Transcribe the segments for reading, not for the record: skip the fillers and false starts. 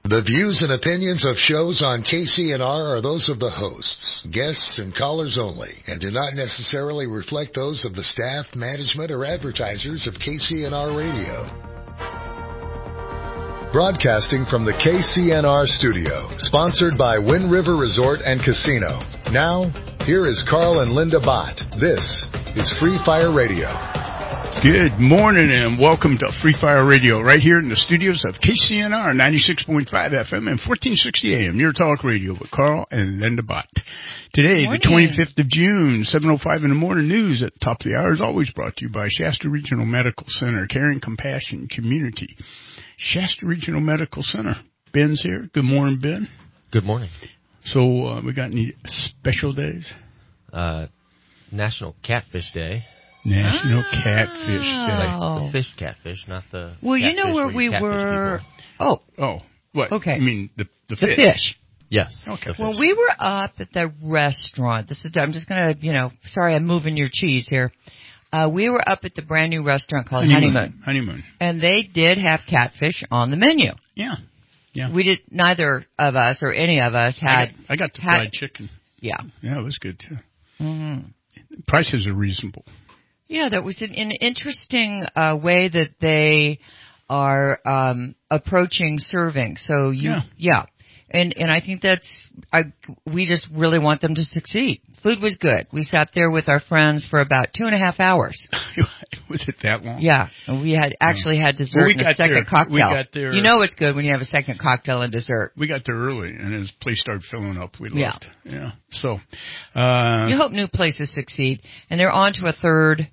The views and opinions of shows on KCNR are those of the hosts, guests, and callers only, and do not necessarily reflect those of the staff, management, or advertisers of KCNR Radio. Broadcasting from the KCNR studio, sponsored by Wind River Resort and Casino. Now, here is Carl and Linda Bott. This is Free Fire Radio. Good morning and welcome to Free Fire Radio right here in the studios of KCNR 96.5 FM and 1460 AM, your talk radio with Carl and Linda Bott. Today, the 25th of June, 7:05 in the morning news at the top of the hour is always brought to you by Shasta Regional Medical Center, Caring Compassion Community. Shasta Regional Medical Center. Ben's here. Good morning, Ben. Good morning. So, we got any special days? National Catfish Day. National Catfish Day. Like the fish catfish, not the Well, catfish you know where we were. People. Oh, what? Okay. You mean the fish? The fish. Yes. Okay. Well, we were up at the restaurant. I'm just going to, sorry, I'm moving your cheese here. We were up at the brand new restaurant called Honeymoon. And they did have catfish on the menu. Yeah. Neither of us or any of us had. I got the fried chicken. Yeah. Yeah, it was good too. Mm-hmm. Prices are reasonable. Yeah, that was an interesting way that they are approaching serving. So And I think we just really want them to succeed. Food was good. We sat there with our friends for about 2.5 hours. Was it that long? Yeah. And we had dessert and a second cocktail. We got there. You know it's good when you have a second cocktail and dessert. We got there early, and as the place started filling up, we left. Yeah. So, you hope new places succeed. And they're on to a third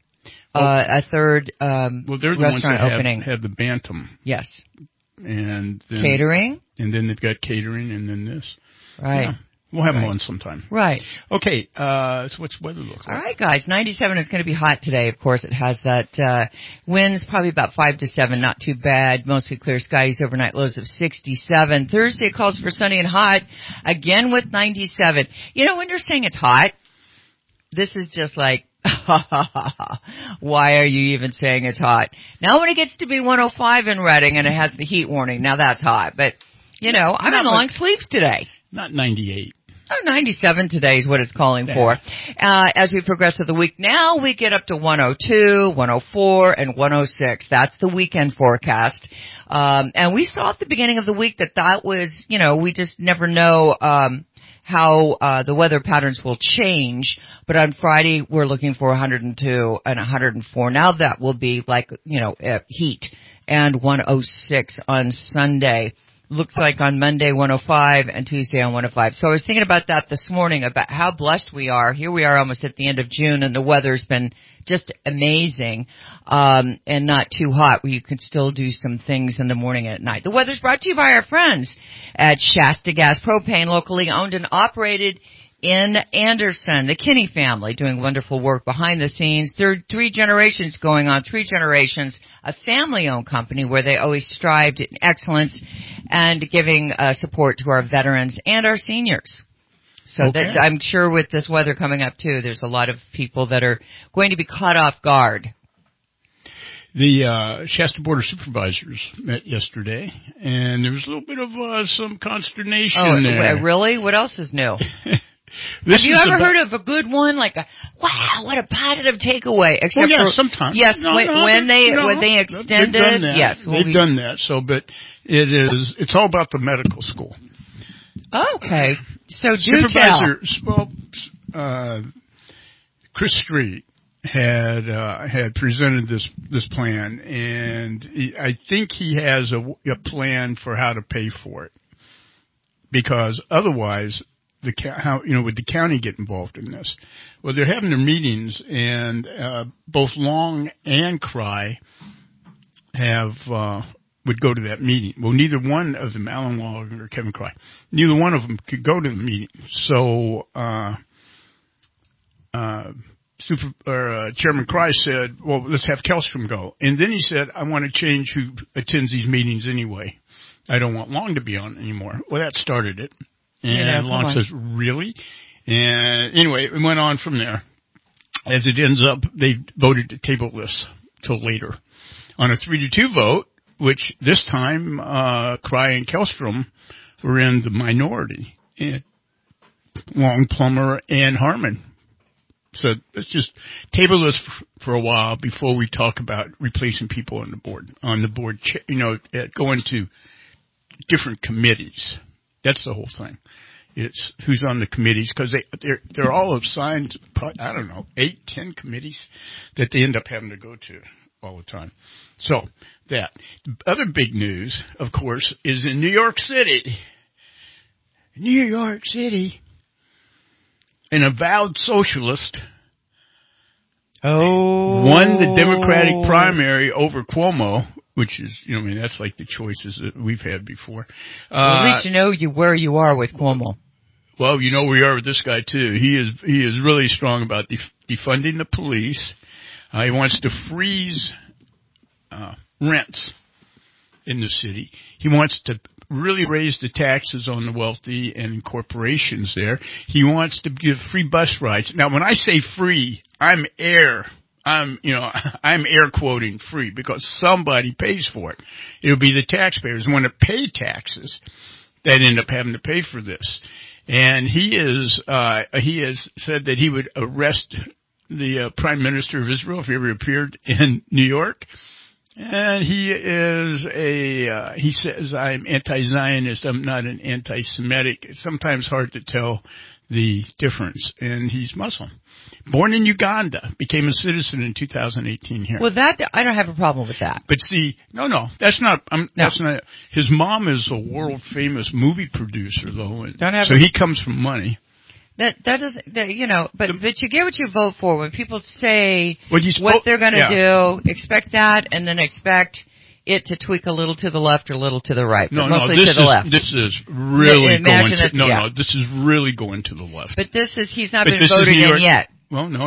well, they're the ones that opening. have the Bantam. Yes. And then, catering. And then they've got catering, and then this. Right. Yeah. We'll have them on sometime. Right. Okay. So what's weather look like? All right, guys. 97 is going to be hot today. Of course, it has that winds probably about 5 to 7. Not too bad. Mostly clear skies. Overnight lows of 67. Thursday calls for sunny and hot. Again with 97. You know, when you're saying it's hot, this is just like, why are you even saying it's hot? Now when it gets to be 105 in Redding and it has the heat warning, now that's hot. But, I'm in long sleeves today. Not 98. 97 today is what it's calling for. As we progress through the week, now we get up to 102, 104, and 106. That's the weekend forecast. And we saw at the beginning of the week that was, we just never know how the weather patterns will change. But on Friday, we're looking for 102 and 104. Now that will be like, heat, and 106 on Sunday. Looks like on Monday 105 and Tuesday on 105. So I was thinking about that this morning, about how blessed we are. Here we are almost at the end of June, and the weather's been just amazing, and not too hot, where you can still do some things in the morning and at night. The weather's brought to you by our friends at Shasta Gas Propane, locally owned and operated in Anderson. The Kinney family doing wonderful work behind the scenes. There are 3 generations going on, 3 generations, a family-owned company where they always strived in excellence and giving support to our veterans and our seniors. So that, I'm sure with this weather coming up, too, there's a lot of people that are going to be caught off guard. The Shasta Board of Supervisors met yesterday, and there was a little bit of some consternation there. Really? What else is new? Have you ever heard of a good one, like wow, what a positive takeaway? Except for sometimes. Yes, when they extended. They've done that. So, but it's all about the medical school. Okay, so do tell. Well, Chris Street had presented this plan, and I think he has a plan for how to pay for it, because otherwise, would the county get involved in this? Well, they're having their meetings, and both Long and Cry would go to that meeting. Well, neither one of them, Alan Long or Kevin Cry, neither one of them could go to the meeting. So Chairman Cry said, well, let's have Kellstrom go. And then he said, I want to change who attends these meetings anyway. I don't want Long to be on anymore. Well, that started it. And Long says, really? And anyway, it went on from there. As it ends up, they voted to table this till later. On a 3-2 vote, which this time Cry and Kellstrom were in the minority, and Long, Plummer, and Harmon. So let's just table this for a while before we talk about replacing people on the board. Going to different committees. That's the whole thing. It's who's on the committees, because they're all assigned, I don't know, 8, 10 committees that they end up having to go to all the time. So that. The other big news, of course, is in New York City. New York City. An avowed socialist won the Democratic primary over Cuomo, which is, that's like the choices that we've had before. At least you know where you are with Cuomo. Well, you know where we are with this guy too. He is really strong about defunding the police. He wants to freeze rents in the city. He wants to really raise the taxes on the wealthy and corporations there. He wants to give free bus rides. Now, when I say free, I'm air quoting free, because somebody pays for it. It'll be the taxpayers who want to pay taxes that end up having to pay for this. And he has said that he would arrest the Prime Minister of Israel if he ever appeared in New York. And he says, I'm anti-Zionist, I'm not an anti-Semitic. It's sometimes hard to tell the difference. And he's Muslim. Born in Uganda, became a citizen in 2018 here. Well, I don't have a problem with that. But see, that's not, his mom is a world famous movie producer though. So he comes from money. That doesn't, but you get what you vote for. When people say what they're going to do, expect that, and then expect it to tweak a little to the left or a little to the right, but mostly to the left. This is really this is really going to the left. But he's not been voted in yet. Well, no,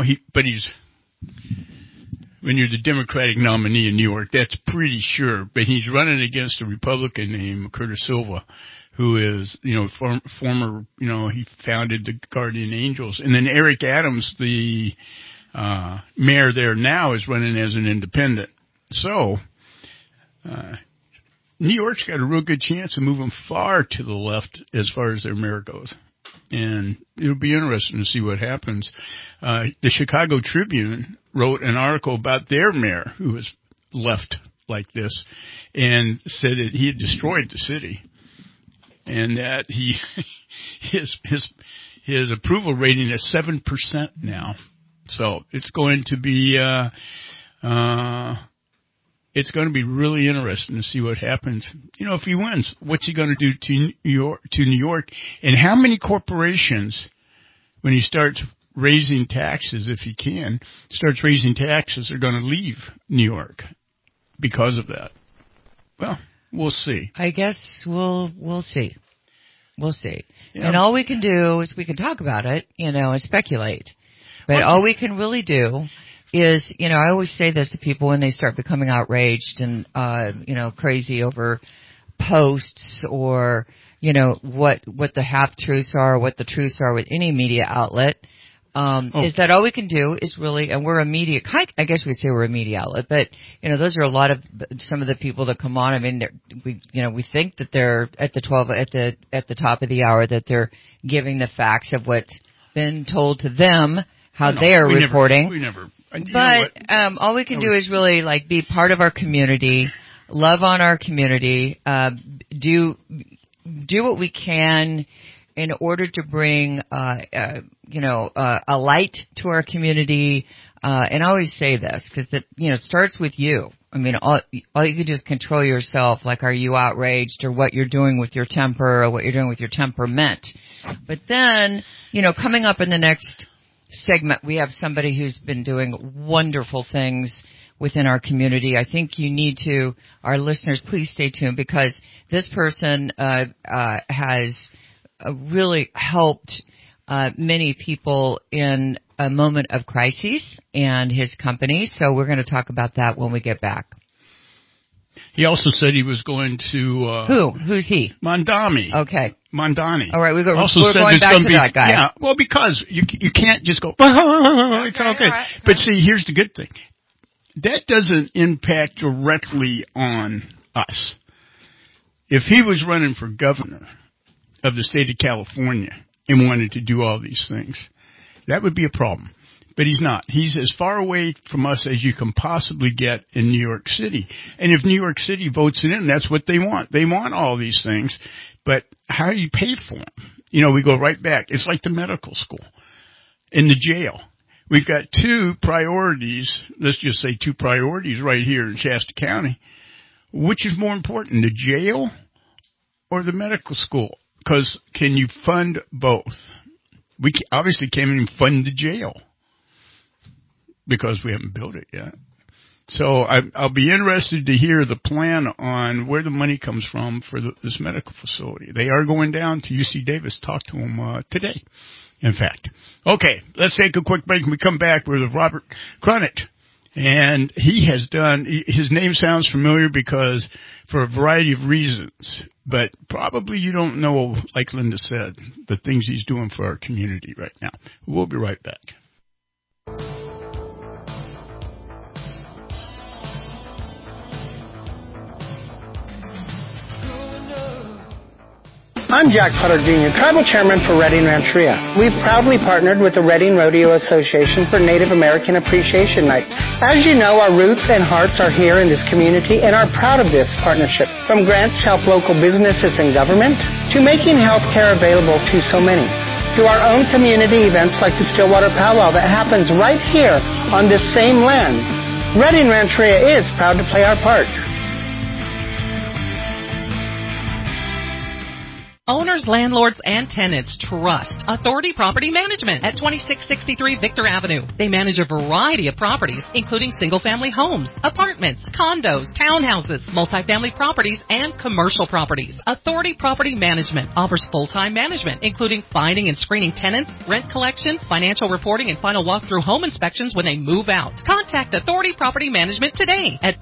when you're the Democratic nominee in New York, that's pretty sure. But he's running against a Republican named Curtis Silva, who is, former, he founded the Guardian Angels. And then Eric Adams, the mayor there now, is running as an independent. So, New York's got a real good chance of moving far to the left as far as their mayor goes. And it'll be interesting to see what happens. The Chicago Tribune wrote an article about their mayor, who was left like this, and said that he had destroyed the city. And that his approval rating is 7% now. So it's going to be really interesting to see what happens. If he wins, what's he going to do to New York? And how many corporations, when he starts raising taxes, if he starts raising taxes, are going to leave New York because of that? Well, we'll see. I guess we'll see. We'll see. Yeah. And all we can do is we can talk about it, and speculate. But all we can really do is, I always say this to people when they start becoming outraged and, crazy over posts or, what the half-truths are, what the truths are with any media outlet. Is that all we can do is really, and we're a media, I guess we'd say we're a media outlet, but, those are some of the people that come on. I mean, we think that they're at the top of the hour, that they're giving the facts of what's been told to them, how they are reporting. All we can do is really, be part of our community, love on our community, do what we can in order to bring, a light to our community. And I always say this because it starts with you. I mean, all you can do is control yourself. Like, are you outraged, or what you're doing with your temper, or what you're doing with your temperament? But then, coming up in the next segment, we have somebody who's been doing wonderful things within our community. I think our listeners, please stay tuned, because this person, has really helped many people in a moment of crisis, and his company. So we're going to talk about that when we get back. He also said he was going to... Who's he? Mamdani. Okay. Mamdani. All right, we're going back to that guy. Yeah, well, because you can't just go, it's all good. But see, here's the good thing. That doesn't impact directly on us. If he was running for governor of the state of California and wanted to do all these things, that would be a problem. But he's not. He's as far away from us as you can possibly get in New York City. And if New York City votes it in, that's what they want. They want all these things. But how do you pay for them? You know, we go right back. It's like the medical school. In the jail. We've got two priorities. Let's just say two priorities right here in Shasta County. Which is more important, the jail or the medical school? Because can you fund both? We obviously can't even fund the jail because we haven't built it yet. So I'll be interested to hear the plan on where the money comes from for this medical facility. They are going down to UC Davis. Talk to them today, in fact. Okay, let's take a quick break. When we come back, we're with Robert Cronich. And he has done, his name sounds familiar because for a variety of reasons, but probably you don't know, like Linda said, the things he's doing for our community right now. We'll be right back. I'm Jack Potter Jr., Tribal Chairman for Redding Rancheria. We've proudly partnered with the Redding Rodeo Association for Native American Appreciation Night. As you know, our roots and hearts are here in this community and are proud of this partnership. From grants to help local businesses and government, to making health care available to so many, to our own community events like the Stillwater Powwow that happens right here on this same land. Redding Rancheria is proud to play our part. Owners, landlords, and tenants trust Authority Property Management at 2663 Victor Avenue. They manage a variety of properties, including single-family homes, apartments, condos, townhouses, multifamily properties, and commercial properties. Authority Property Management offers full-time management, including finding and screening tenants, rent collection, financial reporting, and final walkthrough home inspections when they move out. Contact Authority Property Management today at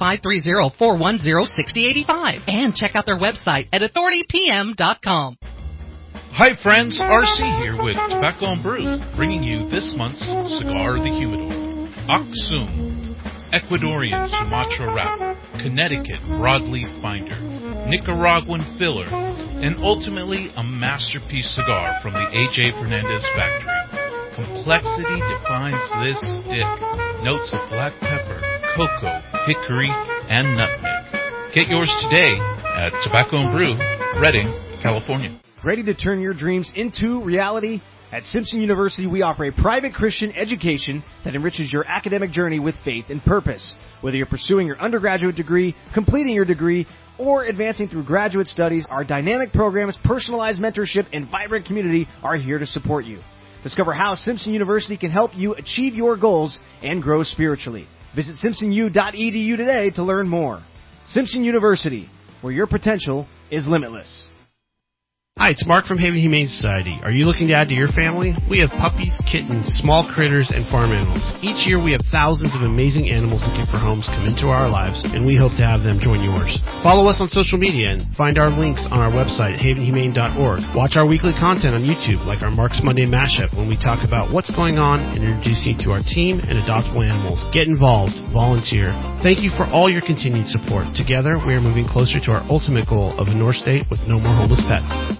530-410-6085 and check out their website at authoritypm.com. Hi friends, RC here with Tobacco and Brew, bringing you this month's Cigar of the Humidor. Aksum, Ecuadorian Sumatra wrapper, Connecticut broadleaf binder, Nicaraguan filler, and ultimately a masterpiece cigar from the A.J. Fernandez factory. Complexity defines this stick. Notes of black pepper, cocoa, hickory, and nutmeg. Get yours today at Tobacco and Brew, Redding, California. Ready to turn your dreams into reality? At Simpson University, we offer a private Christian education that enriches your academic journey with faith and purpose. Whether you're pursuing your undergraduate degree, completing your degree, or advancing through graduate studies, our dynamic programs, personalized mentorship, and vibrant community are here to support you. Discover how Simpson University can help you achieve your goals and grow spiritually. Visit simpsonu.edu today to learn more. Simpson University, where your potential is limitless. Hi, it's Mark from Haven Humane Society. Are you looking to add to your family? We have puppies, kittens, small critters, and farm animals. Each year we have thousands of amazing animals looking for homes come into our lives, and we hope to have them join yours. Follow us on social media and find our links on our website at havenhumane.org. Watch our weekly content on YouTube, like our Mark's Monday Mashup, when we talk about what's going on and introduce you to our team and adoptable animals. Get involved. Volunteer. Thank you for all your continued support. Together, we are moving closer to our ultimate goal of a North State with no more homeless pets.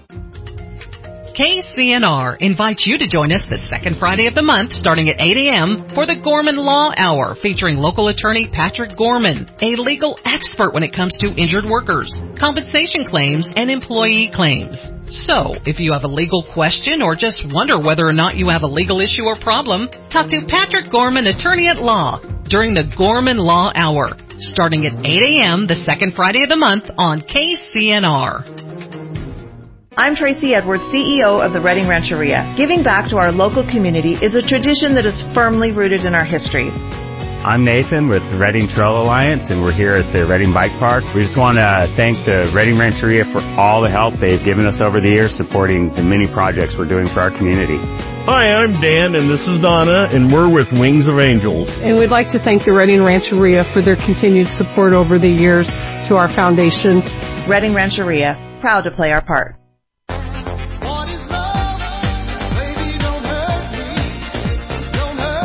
KCNR invites you to join us the second Friday of the month starting at 8 a.m. for the Gorman Law Hour featuring local attorney Patrick Gorman, a legal expert when it comes to injured workers, compensation claims, and employee claims. So, if you have a legal question or just wonder whether or not you have a legal issue or problem, talk to Patrick Gorman, attorney at law, during the Gorman Law Hour starting at 8 a.m. the second Friday of the month on KCNR. I'm Tracy Edwards, CEO of the Redding Rancheria. Giving back to our local community is a tradition that is firmly rooted in our history. I'm Nathan with the Redding Trail Alliance, and we're here at the Redding Bike Park. We just want to thank the Redding Rancheria for all the help they've given us over the years supporting the many projects we're doing for our community. Hi, I'm Dan, and this is Donna, and we're with Wings of Angels. And we'd like to thank the Redding Rancheria for their continued support over the years to our foundation. Redding Rancheria, proud to play our part.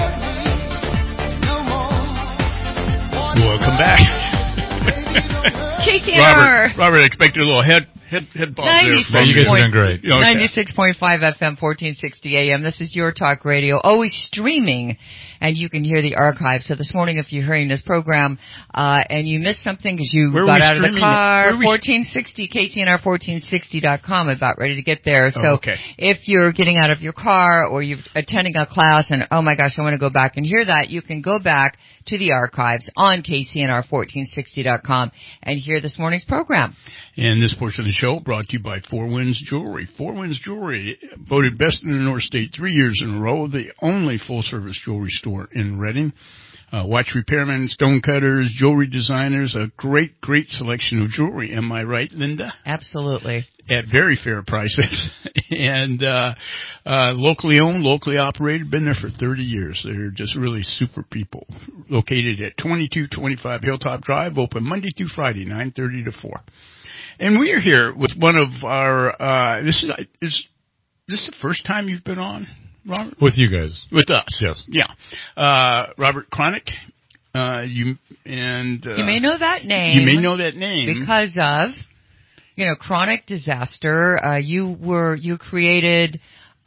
Welcome back. KCNR. Robert expected a little head pop there. You guys are doing great. 96.5 FM, 1460 AM. This is Your Talk Radio, always streaming, and you can hear the archive. So this morning, if you're hearing this program and you missed something because you got out of the car, 1460, KCNR1460.com, about ready to get there. So if you're getting out of your car or you're attending a class and, oh my gosh, I want to go back and hear that, you can go back to the archives on KCNR1460.com and hear this morning's program. And this portion of the show brought to you by Four Winds Jewelry. Four Winds Jewelry, voted best in the North State 3 years in a row, the only full-service jewelry store in Reading. Watch repairmen, stone cutters, jewelry designers, a great selection of jewelry. Am I right, Linda? Absolutely. At very fair prices. And locally owned, locally operated, been there for 30 years. They're just really super people. Located at 2225 Hilltop Drive, open Monday through Friday, 9:30 to 4. And we are here with one of our, this is the first time you've been on, Robert? With you guys. With us. Yes. Yeah. Robert Cronick. You may know that name. You may know that name. Because of, chronic disaster. You created,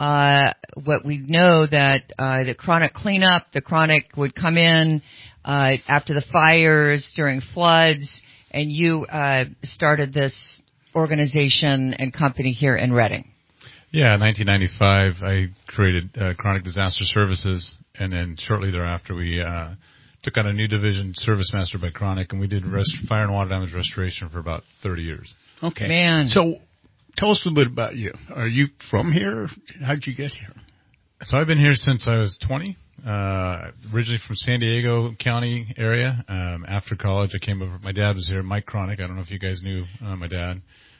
what we know that, the chronic cleanup, the chronic would come in, after the fires, during floods, and you, started this organization and company here in Reading. Yeah, in 1995, I created Chronic Disaster Services, and then shortly thereafter, we took on a new division, Service Master by Chronic, and we did fire and water damage restoration for about 30 years. Okay. Man. So tell us a little bit about you. Are you from here? How did you get here? So I've been here since I was 20, originally from San Diego County area. After college, I came over. My dad was here, Mike Cronick. I don't know if you guys knew my dad.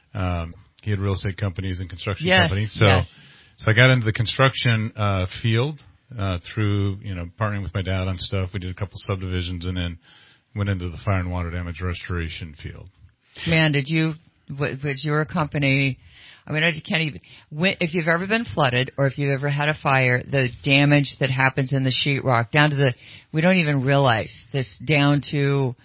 He had real estate companies and construction companies. So I got into the construction field through, partnering with my dad on stuff. We did a couple subdivisions and then went into the fire and water damage restoration field. Man, was your company, I just can't even, if you've ever been flooded or if you've ever had a fire, the damage that happens in the sheetrock, down to we don't even realize this, down to,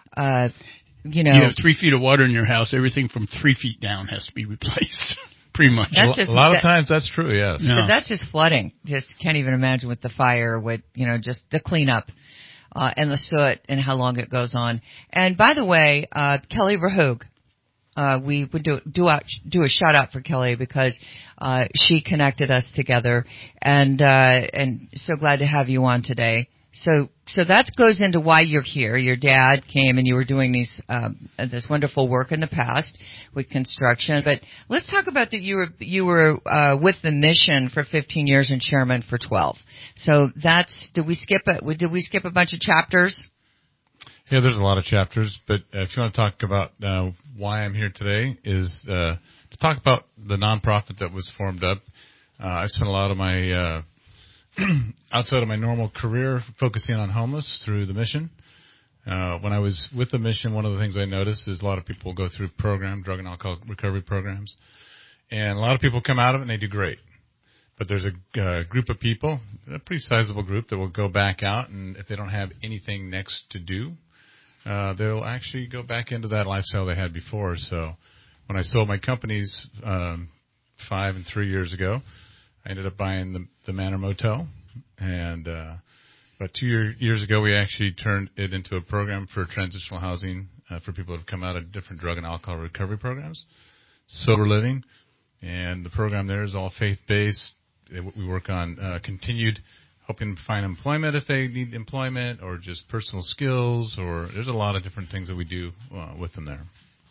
you have 3 feet of water in your house, everything from 3 feet down has to be replaced. Pretty much. A lot of times that's true, yes. So that's just flooding. Just can't even imagine with the fire, with, just the cleanup, and the soot and how long it goes on. And by the way, Kelly Verhoog, we would do a shout out for Kelly because, she connected us together and so glad to have you on today. So that goes into why you're here. Your dad came and you were doing this wonderful work in the past with construction. But let's talk about that you were with the mission for 15 years and chairman for 12. So did we skip a bunch of chapters? Yeah, there's a lot of chapters, but if you want to talk about why I'm here today is to talk about the nonprofit that was formed up. I spent a lot of my outside of my normal career focusing on homeless through the mission. When I was with the mission, one of the things I noticed is a lot of people go through drug and alcohol recovery programs, and a lot of people come out of it and they do great. But there's a group of people, a pretty sizable group, that will go back out, and if they don't have anything next to do, they'll actually go back into that lifestyle they had before. So when I sold my companies 5 and 3 years ago, I ended up buying the Manor Motel, and about 2 years ago, we actually turned it into a program for transitional housing for people that have come out of different drug and alcohol recovery programs, sober living, and the program there is all faith-based. We work on continued helping find employment if they need employment, or just personal skills, or there's a lot of different things that we do with them there.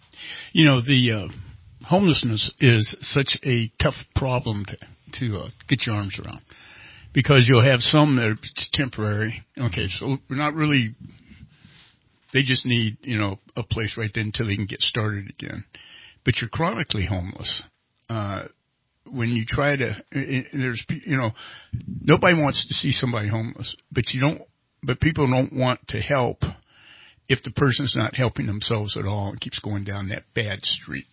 The homelessness is such a tough problem to get your arms around, because you'll have some that are just temporary. Okay, so we're not really, they just need, a place right then until they can get started again. But you're chronically homeless. When you try to, nobody wants to see somebody homeless, but people don't want to help if the person's not helping themselves at all and keeps going down that bad street.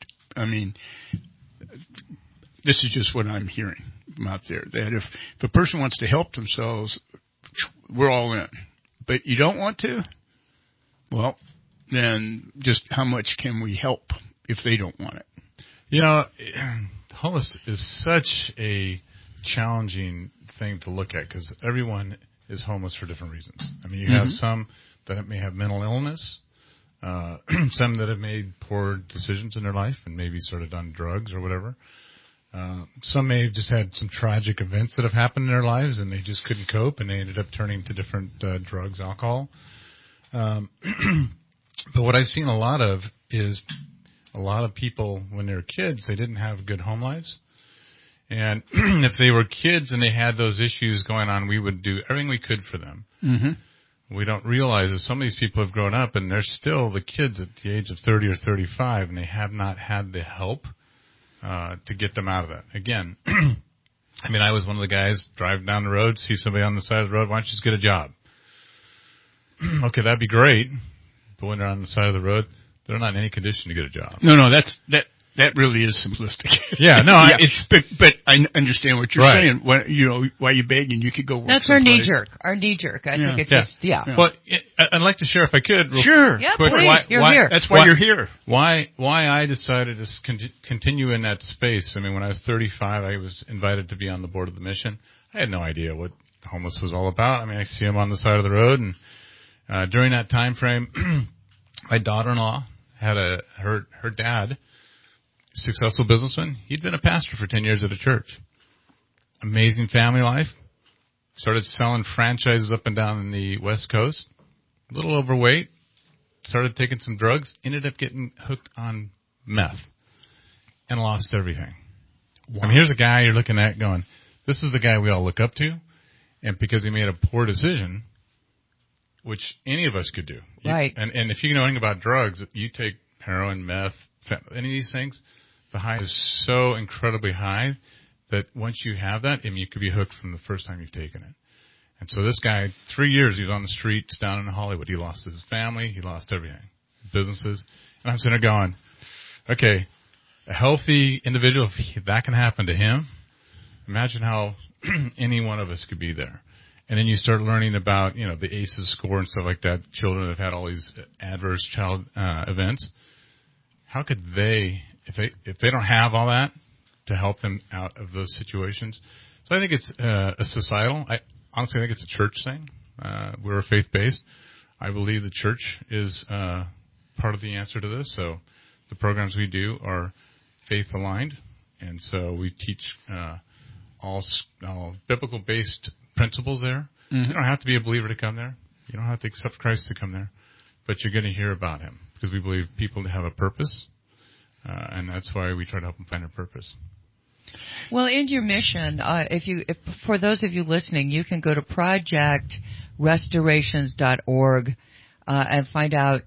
This is just what I'm hearing from out there, that if a person wants to help themselves, we're all in. But you don't want to? Well, then just how much can we help if they don't want it? You know, homeless is such a challenging thing to look at because everyone is homeless for different reasons. I mean, you have some that may have mental illness, some that have made poor decisions in their life and maybe sort of done drugs or whatever. Some may have just had some tragic events that have happened in their lives and they just couldn't cope and they ended up turning to different drugs, alcohol. But what I've seen a lot of is a lot of people, when they were kids, they didn't have good home lives. And if they were kids and they had those issues going on, we would do everything we could for them. Mm-hmm. We don't realize that some of these people have grown up and they're still the kids at the age of 30 or 35 and they have not had the help to get them out of that. Again, I mean, I was one of the guys driving down the road, see somebody on the side of the road, why don't you just get a job? Okay, that'd be great. But when they're on the side of the road, they're not in any condition to get a job. No, that really is simplistic. Yeah, no, but I understand what you're saying. When, while you're begging, you could go work. That's our knee jerk. I think it's just. But I'd like to share, if I could, sure. Yeah, please. You're here. That's why you're here. Why I decided to continue in that space. I mean, when I was 35, I was invited to be on the board of the mission. I had no idea what homeless was all about. I mean, I see them on the side of the road, and during that time frame, my daughter-in-law had her dad, successful businessman. He'd been a pastor for 10 years at a church. Amazing family life. Started selling franchises up and down in the West Coast. A little overweight. Started taking some drugs. Ended up getting hooked on meth. And lost everything. Wow. I mean, here's a guy you're looking at going, this is the guy we all look up to. And because he made a poor decision, which any of us could do. Right. And if you know anything about drugs, you take heroin, meth, any of these things, the high is so incredibly high that once you have that, I mean, you could be hooked from the first time you've taken it. And so this guy, 3 years, he was on the streets down in Hollywood. He lost his family. He lost everything, businesses. And I'm sitting there going, okay, a healthy individual, if that can happen to him, imagine how any one of us could be there. And then you start learning about, the ACEs score and stuff like that, children that have had all these adverse child events. How could they, if they don't have all that, to help them out of those situations? So I think it's a societal. I honestly think it's a church thing. We're faith-based. I believe the church is part of the answer to this. So the programs we do are faith-aligned, and so we teach all biblical-based principles there. Mm-hmm. You don't have to be a believer to come there. You don't have to accept Christ to come there, but you're going to hear about Him. Because we believe people have a purpose, and that's why we try to help them find their purpose. Well, in your mission, if for those of you listening, you can go to projectrestorations.org and find out.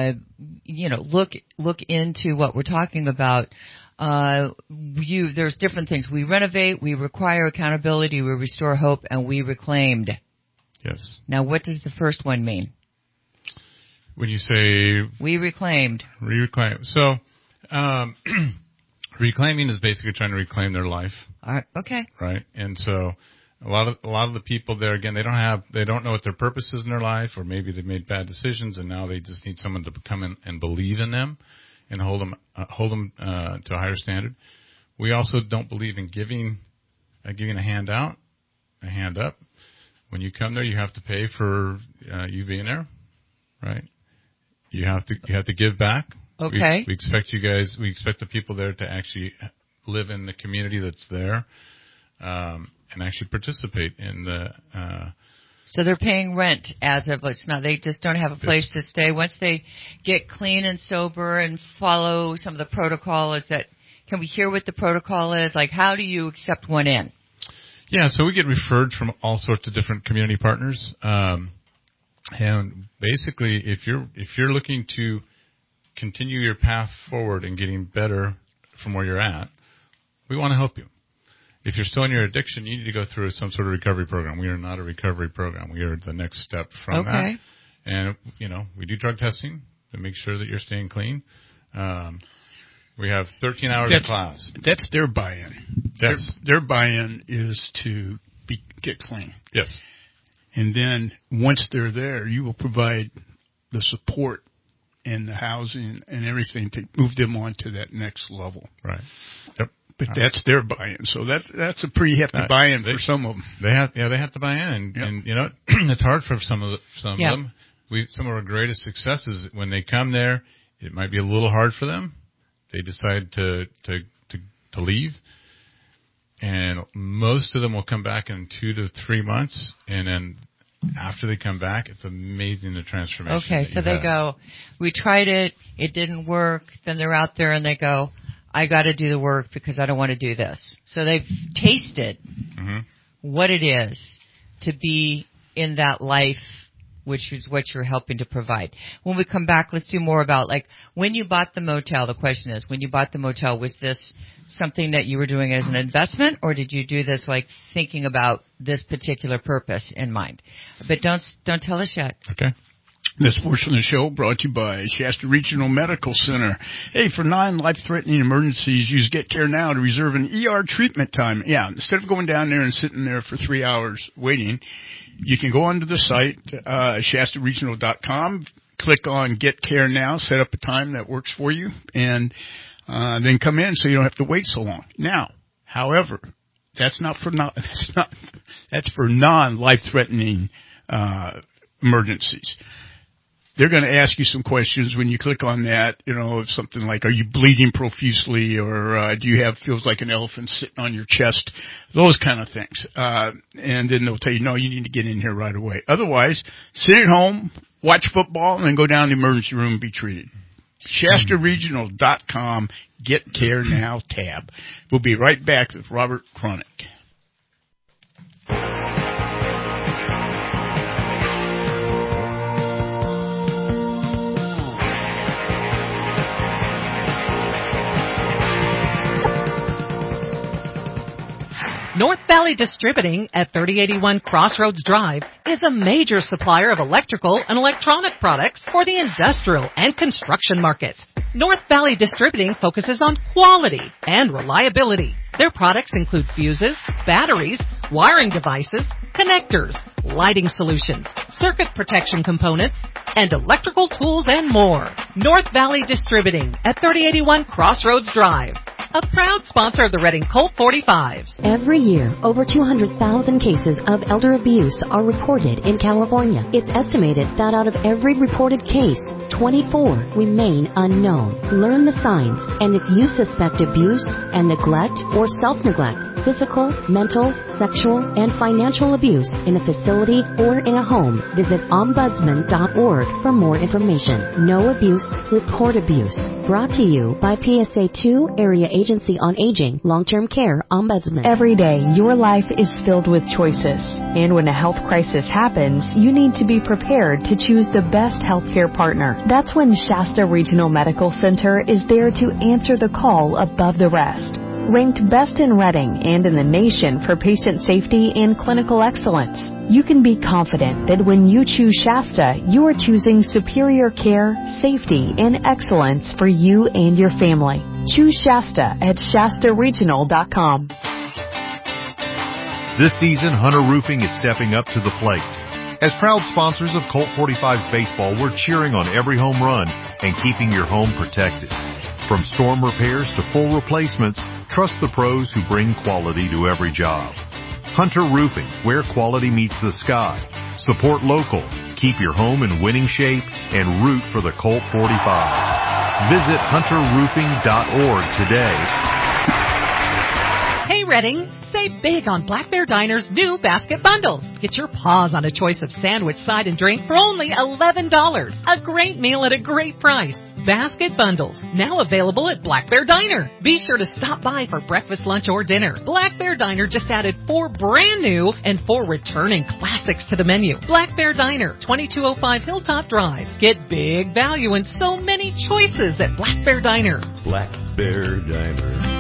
Look into what we're talking about. There's different things. We renovate, we require accountability, we restore hope, and we reclaimed. Yes. Now, what does the first one mean? When you say we reclaimed, so reclaiming is basically trying to reclaim their life. Okay. Right, and so a lot of the people there, again, they don't know what their purpose is in their life, or maybe they've made bad decisions, and now they just need someone to come in and believe in them and hold them to a higher standard. We also don't believe in giving a hand up. When you come there, you have to pay for you being there, right? You have to give back. Okay. We expect you guys. We expect the people there to actually live in the community that's there, and actually participate in the. So they're paying rent as of it's not. They just don't have a place to stay. Once they get clean and sober and follow some of the protocol, can we hear what the protocol is? Like, how do you accept one in? Yeah, so we get referred from all sorts of different community partners. And basically, if you're looking to continue your path forward and getting better from where you're at, we want to help you. If you're still in your addiction, you need to go through some sort of recovery program. We are not a recovery program. We are the next step from that. And, we do drug testing to make sure that you're staying clean. We have 13 hours of class. That's their buy-in. Yes. Their buy-in is to get clean. Yes. And then once they're there, you will provide the support and the housing and everything to move them on to that next level. Right. Yep. But that's their buy-in. So that's a pretty hefty buy-in for some of them. They have to buy in, and you know, it's hard for some of them. Some of our greatest successes when they come there, it might be a little hard for them. They decide to leave, and most of them will come back in 2 to 3 months, and then after they come back, it's amazing the transformation. Okay, so they go, we tried it, it didn't work. Then they're out there and they go, I got to do the work because I don't want to do this. So they've tasted what it is to be in that life, which is what you're helping to provide. When we come back, let's do more about, like, when you bought the motel, the question is, when you bought the motel, was this something that you were doing as an investment, or did you do this, like, thinking about this particular purpose in mind? But don't tell us yet. Okay. This portion of the show brought to you by Shasta Regional Medical Center. Hey, for non-life-threatening emergencies, use Get Care Now to reserve an ER treatment time. Yeah, instead of going down there and sitting there for 3 hours waiting, you can go onto the site, shastaregional.com, click on Get Care Now, set up a time that works for you, and then come in so you don't have to wait so long. Now, however, that's for non-life-threatening emergencies. They're going to ask you some questions when you click on that, you know, something like, are you bleeding profusely, or do you have feels like an elephant sitting on your chest, those kind of things. And then they'll tell you, no, you need to get in here right away. Otherwise, sit at home, watch football, and then go down to the emergency room and be treated. ShastaRegional.com, Get Care Now tab. We'll be right back with Robert Cronick. North Valley Distributing at 3081 Crossroads Drive is a major supplier of electrical and electronic products for the industrial and construction market. North Valley Distributing focuses on quality and reliability. Their products include fuses, batteries, wiring devices, connectors, lighting solutions, circuit protection components, and electrical tools and more. North Valley Distributing at 3081 Crossroads Drive. A proud sponsor of the Reading Colt 45s. Every year, over 200,000 cases of elder abuse are reported in California. It's estimated that out of every reported case, 24 remain unknown. Learn the signs, and if you suspect abuse and neglect or self-neglect, physical, mental, sexual, and financial abuse in a facility or in a home, visit ombudsman.org for more information. No abuse, report abuse. Brought to you by PSA 2 Area Agency on Aging, Long-Term Care Ombudsman. Every day, your life is filled with choices. And when a health crisis happens, you need to be prepared to choose the best healthcare partner. That's when Shasta Regional Medical Center is there to answer the call above the rest. Ranked best in Reading and in the nation for patient safety and clinical excellence, you can be confident that when you choose Shasta, you are choosing superior care, safety, and excellence for you and your family. Choose Shasta at ShastaRegional.com. This season, Hunter Roofing is stepping up to the plate. As proud sponsors of Colt 45's baseball, we're cheering on every home run and keeping your home protected. From storm repairs to full replacements, trust the pros who bring quality to every job. Hunter Roofing, where quality meets the sky. Support local, keep your home in winning shape, and root for the Colt 45s. Visit hunterroofing.org today. Hey Reading, save big on Black Bear Diner's new basket bundles. Get your paws on a choice of sandwich, side, and drink for only $11. A great meal at a great price. Basket bundles, now available at Black Bear Diner. Be sure to stop by for breakfast, lunch, or dinner. Black Bear Diner just added 4 brand new and 4 returning classics to the menu. Black Bear Diner, 2205 Hilltop Drive. Get big value and so many choices at Black Bear Diner. Black Bear Diner.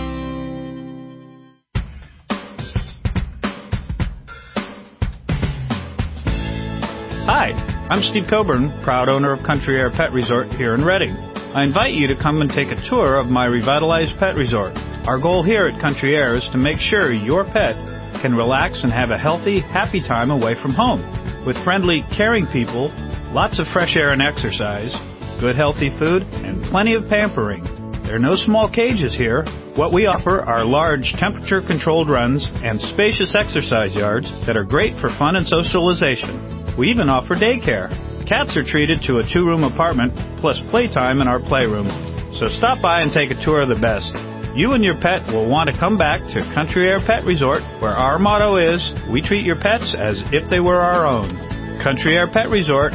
Hi, I'm Steve Coburn, proud owner of Country Air Pet Resort here in Reading. I invite you to come and take a tour of my revitalized pet resort. Our goal here at Country Air is to make sure your pet can relax and have a healthy, happy time away from home. With friendly, caring people, lots of fresh air and exercise, good healthy food, and plenty of pampering. There are no small cages here. What we offer are large temperature-controlled runs and spacious exercise yards that are great for fun and socialization. We even offer daycare. Cats are treated to a 2-room apartment plus playtime in our playroom. So stop by and take a tour of the best. You and your pet will want to come back to Country Air Pet Resort, where our motto is, we treat your pets as if they were our own. Country Air Pet Resort,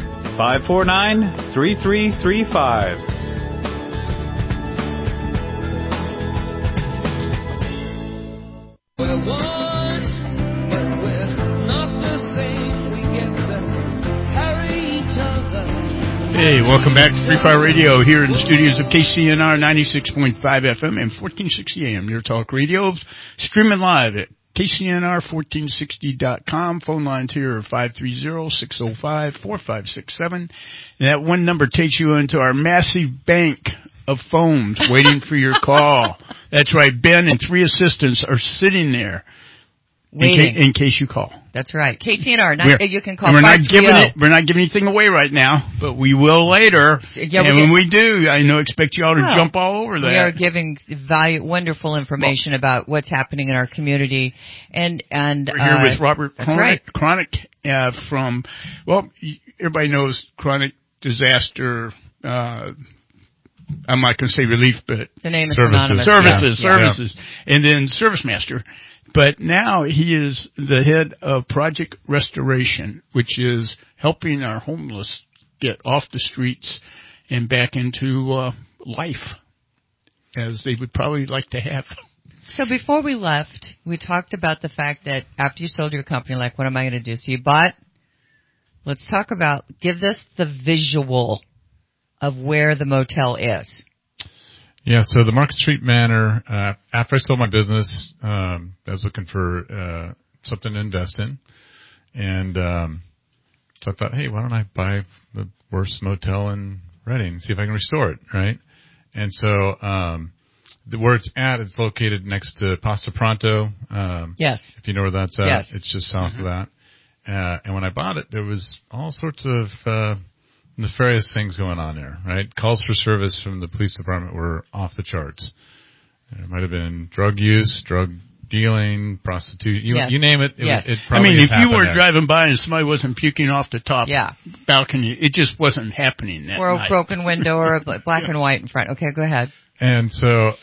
549-3335. Hey, welcome back to Free Fire Radio here in the studios of KCNR 96.5 FM and 1460 AM. Your talk radio, streaming live at KCNR1460.com. Phone lines here are 530-605-4567. And that one number takes you into our massive bank of phones waiting for your call. That's right. Ben and 3 assistants are sitting there waiting in case you call. That's right. KCNR. You can call. We're not giving anything away right now, but we will later. Yeah, and when we do, I expect you all to jump all over that. We are giving wonderful information about what's happening in our community, and we're here with Robert Chronic from. Well, everybody knows Chronic Disaster. I'm not going to say relief, but the name is synonymous. Services, and then Service Master. But now he is the head of Project Restoration, which is helping our homeless get off the streets and back into life, as they would probably like to have. So before we left, we talked about the fact that after you sold your company, like, what am I going to do? So you bought. Let's talk about, give us the visual of where the motel is. Yeah, so the Market Street Manor, after I sold my business, I was looking for something to invest in. And so I thought, hey, why don't I buy the worst motel in Reading and see if I can restore it, right? And so where it's at, it's located next to Pasta Pronto. Yes. If you know where that's at. Yes. It's just south of that. And when I bought it, there was all sorts of nefarious things going on there, right? Calls for service from the police department were off the charts. There might have been drug use, drug dealing, prostitution, you name it. It probably if you were driving by and somebody wasn't puking off the top balcony, it just wasn't happening that night. Or a broken window or a black and white in front. Okay, go ahead. And so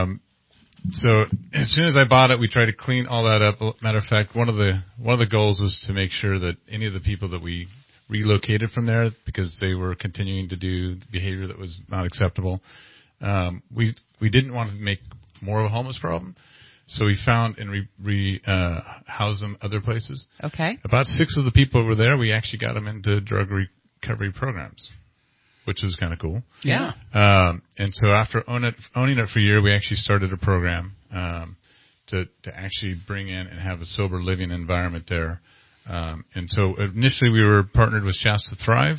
as soon as I bought it, we tried to clean all that up. Matter of fact, one of the goals was to make sure that any of the people that we relocated from there, because they were continuing to do behavior that was not acceptable. We didn't want to make more of a homeless problem, so we found and housed them other places. Okay. About 6 of the people over there, we actually got them into drug recovery programs, which is kind of cool. Yeah. And so after owning it for a year, we actually started a program to actually bring in and have a sober living environment there. And so initially we were partnered with Shasta Thrive.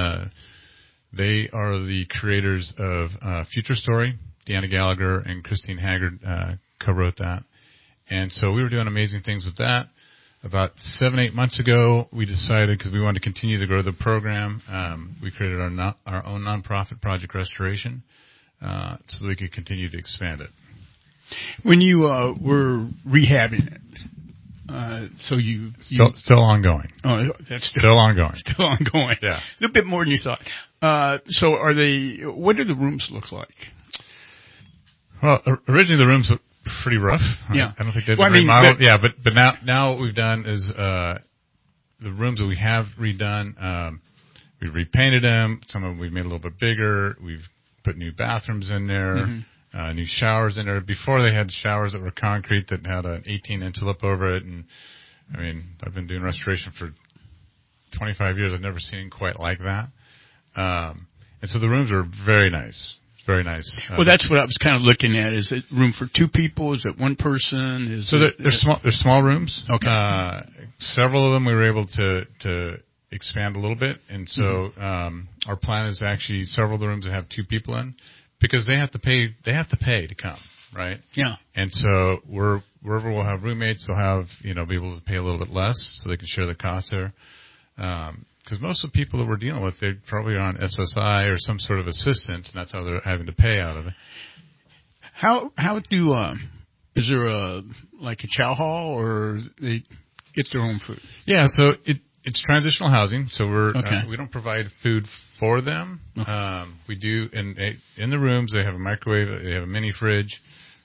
They are the creators of Future Story. Deanna Gallagher and Christine Haggard co-wrote that. And so we were doing amazing things with that. About 7-8 months ago, we decided, because we wanted to continue to grow the program, we created our own nonprofit, Project Restoration, so that we could continue to expand it. When you were rehabbing it, so you still ongoing. Oh, that's still ongoing. Still ongoing. Yeah, a little bit more than you thought. So are they? What do the rooms look like? Well, originally the rooms looked pretty rough. Yeah, I don't think they've been remodeled. Yeah, but now what we've done is the rooms that we have redone. We've repainted them. Some of them we've made a little bit bigger. We've put new bathrooms in there. Mm-hmm. New showers in there. Before they had showers that were concrete that had an 18-inch lip over it. And I mean, I've been doing restoration for 25 years. I've never seen quite like that. And so the rooms are very nice. Very nice. Well, that's what I was kind of looking at. Is it room for 2 people? Is it 1 person? They're small rooms. Okay. Several of them we were able to expand a little bit. And so, our plan is actually several of the rooms that have 2 people in. Because they have to pay to come, right? Yeah. And so wherever we'll have roommates, they'll have, be able to pay a little bit less so they can share the costs there. because most of the people that we're dealing with, they probably are on SSI or some sort of assistance, and that's how they're having to pay out of it. How do is there a chow hall, or they get their own food? Yeah, so it's transitional housing, so Okay. we don't provide food for them. Okay. We do in the rooms. They have a microwave, they have a mini fridge,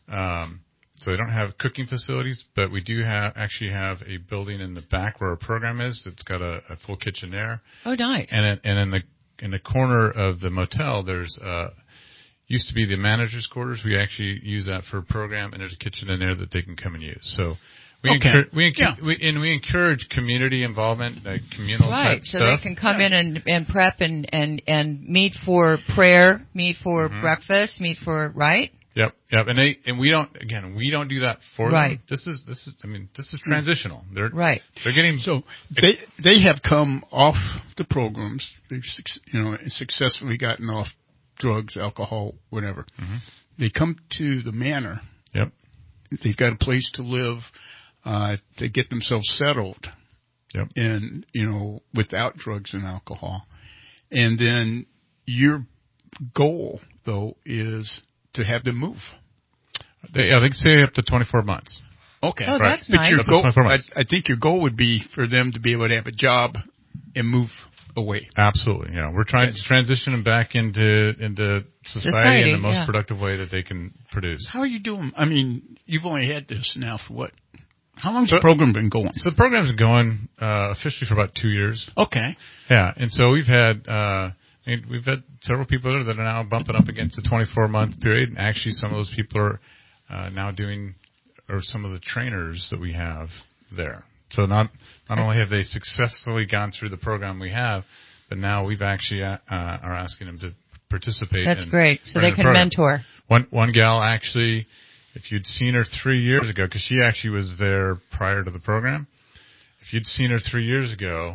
so they don't have cooking facilities. But we do actually have a building in the back where our program is. It's got a full kitchen there. Oh, nice. And in the corner of the motel, there's used to be the manager's quarters. We actually use that for a program, and there's a kitchen in there that they can come and use. So we encourage community involvement, communal type so stuff. they can come in and prep and meet for prayer, meet for breakfast, meet for Yep. And we don't do that for them. This is transitional. They're getting so they have come off the programs. They've successfully gotten off drugs, alcohol, whatever. Mm-hmm. They come to the manor. Yep. They've got a place to live. To get themselves settled. Yep. And without drugs and alcohol. And then your goal though is to have them move. They say up to 24 months. Okay. Oh, that's but nice. Your goal, I think your goal would be for them to be able to have a job and move away. Absolutely, yeah. We're trying to transition them back into society in the most productive way that they can produce. How are you doing? I mean, you've only had this now for what? How long has the program been going? So the program's going officially for about 2 years. Okay. Yeah, and so we've had several people that are now bumping up against the 24-month period, and actually some of those people are now doing, or some of the trainers that we have there. So not only have they successfully gone through the program we have, but now we've actually are asking them to participate. That's great. So they can mentor. One gal actually, if you'd seen her 3 years ago, because she actually was there prior to the program, if you'd seen her 3 years ago,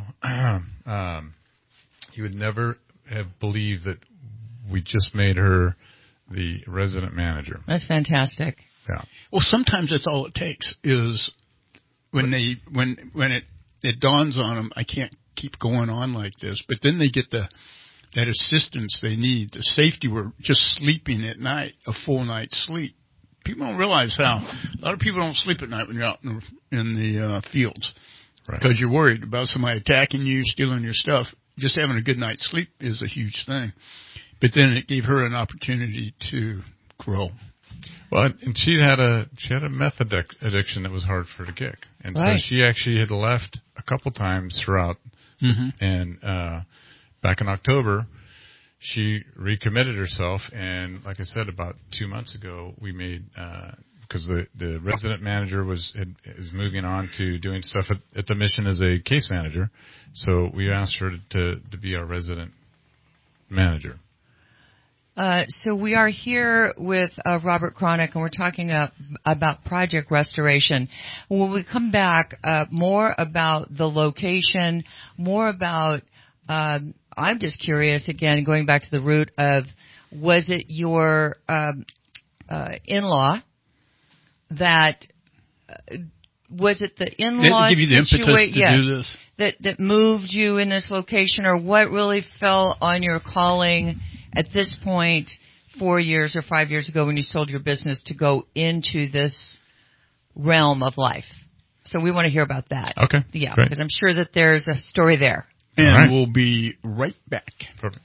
you would never have believed that we just made her the resident manager. That's fantastic. Yeah. Well, sometimes that's all it takes is when it dawns on them, I can't keep going on like this, but then they get that assistance they need, the safety. We're just sleeping at night, a full night's sleep. People don't realize how a lot of people don't sleep at night when you're out in the fields, because you're worried about somebody attacking you, stealing your stuff. Just having a good night's sleep is a huge thing. But then it gave her an opportunity to grow. Well, and she had a meth addiction that was hard for her to kick, and so she actually had left a couple times throughout. Mm-hmm. And back in October, she recommitted herself, and like I said, about 2 months ago, we made because the resident manager is moving on to doing stuff at the mission as a case manager, so we asked her to be our resident manager. So we are here with Robert Cronick, and we're talking about Project Restoration. When we come back, more about the location, more about, I'm just curious, again, going back to the root of, was it your in-law that, was it the in-law give you the impetus to do this? That moved you in this location, or what really fell on your calling at this point 4 years or 5 years ago when you sold your business to go into this realm of life? So we want to hear about that. Okay. Yeah, because I'm sure that there's a story there. And we'll be right back. Perfect.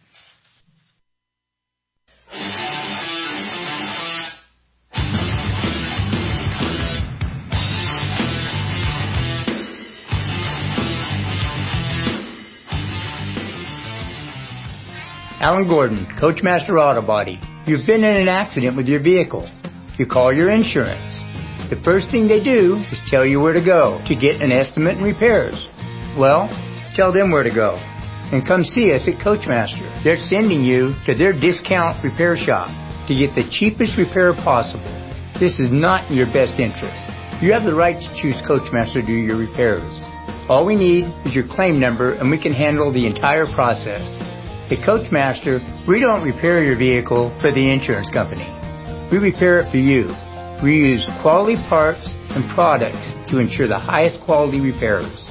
Alan Gordon, Coachmaster Auto Body. You've been in an accident with your vehicle. You call your insurance. The first thing they do is tell you where to go to get an estimate and repairs. Well, tell them where to go. And come see us at Coachmaster. They're sending you to their discount repair shop to get the cheapest repair possible. This is not in your best interest. You have the right to choose Coachmaster to do your repairs. All we need is your claim number, and we can handle the entire process. At Coachmaster, we don't repair your vehicle for the insurance company. We repair it for you. We use quality parts and products to ensure the highest quality repairs.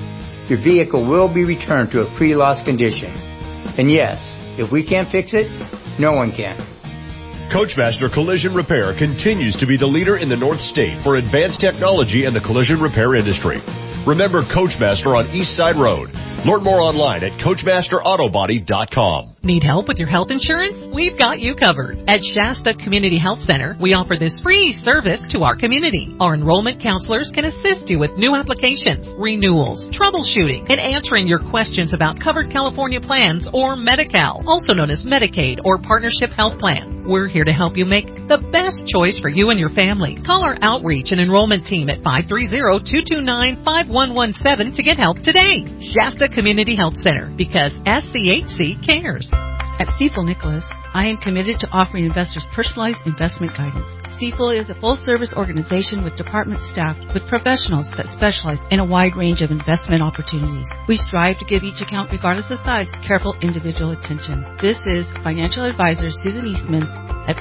your vehicle will be returned to a pre-loss condition. And yes, if we can't fix it, no one can. Coachmaster Collision Repair continues to be the leader in the North State for advanced technology in the collision repair industry. Remember Coachmaster on East Side Road. Learn more online at CoachmasterAutobody.com. Need help with your health insurance? We've got you covered. At Shasta Community Health Center, we offer this free service to our community. Our enrollment counselors can assist you with new applications, renewals, troubleshooting, and answering your questions about covered California plans or Medi-Cal, also known as Medicaid or Partnership Health Plan. We're here to help you make the best choice for you and your family. Call our outreach and enrollment team at 530-229-5117 to get help today. Shasta Community Health Center, because SCHC cares. At Stifel Nicholas, I am committed to offering investors personalized investment guidance. Stifel is a full-service organization with department staff with professionals that specialize in a wide range of investment opportunities. We strive to give each account, regardless of size, careful individual attention. This is financial advisor Susan Eastman at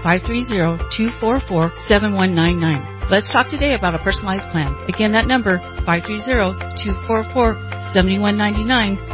530-244-7199. Let's talk today about a personalized plan. Again, that number, 530-244-7199.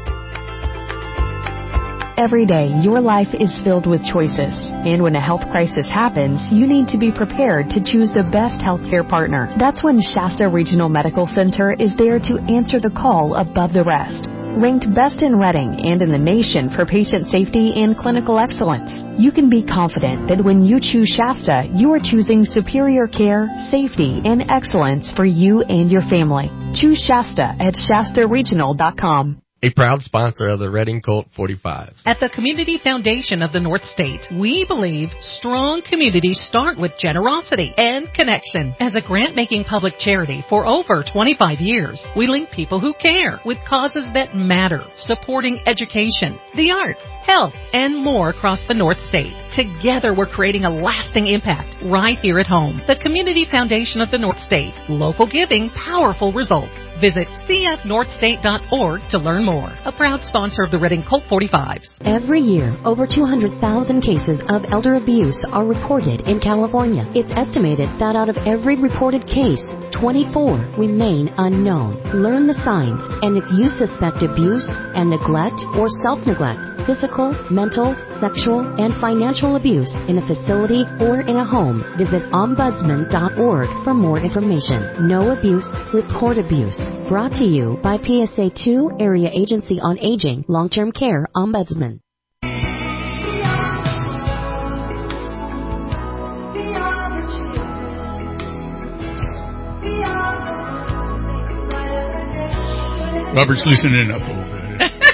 Every day, your life is filled with choices. And when a health crisis happens, you need to be prepared to choose the best healthcare partner. That's when Shasta Regional Medical Center is there to answer the call above the rest. Ranked best in Redding and in the nation for patient safety and clinical excellence, you can be confident that when you choose Shasta, you are choosing superior care, safety, and excellence for you and your family. Choose Shasta at ShastaRegional.com. A proud sponsor of the Redding Colt 45. At the Community Foundation of the North State, we believe strong communities start with generosity and connection. As a grant-making public charity for over 25 years, we link people who care with causes that matter, supporting education, the arts, health, and more across the North State. Together, we're creating a lasting impact right here at home. The Community Foundation of the North State. Local giving, powerful results. Visit cfnorthstate.org to learn more. A proud sponsor of the Redding Colt 45s. Every year, over 200,000 cases of elder abuse are reported in California. It's estimated that out of every reported case, 24 remain unknown. Learn the signs, and if you suspect abuse and neglect or self-neglect, physical, mental, sexual, and financial abuse in a facility or in a home, visit ombudsman.org for more information. No abuse, report abuse. Brought to you by PSA 2 Area Agency on Aging, Long-Term Care Ombudsman. Robert's loosening up a little bit.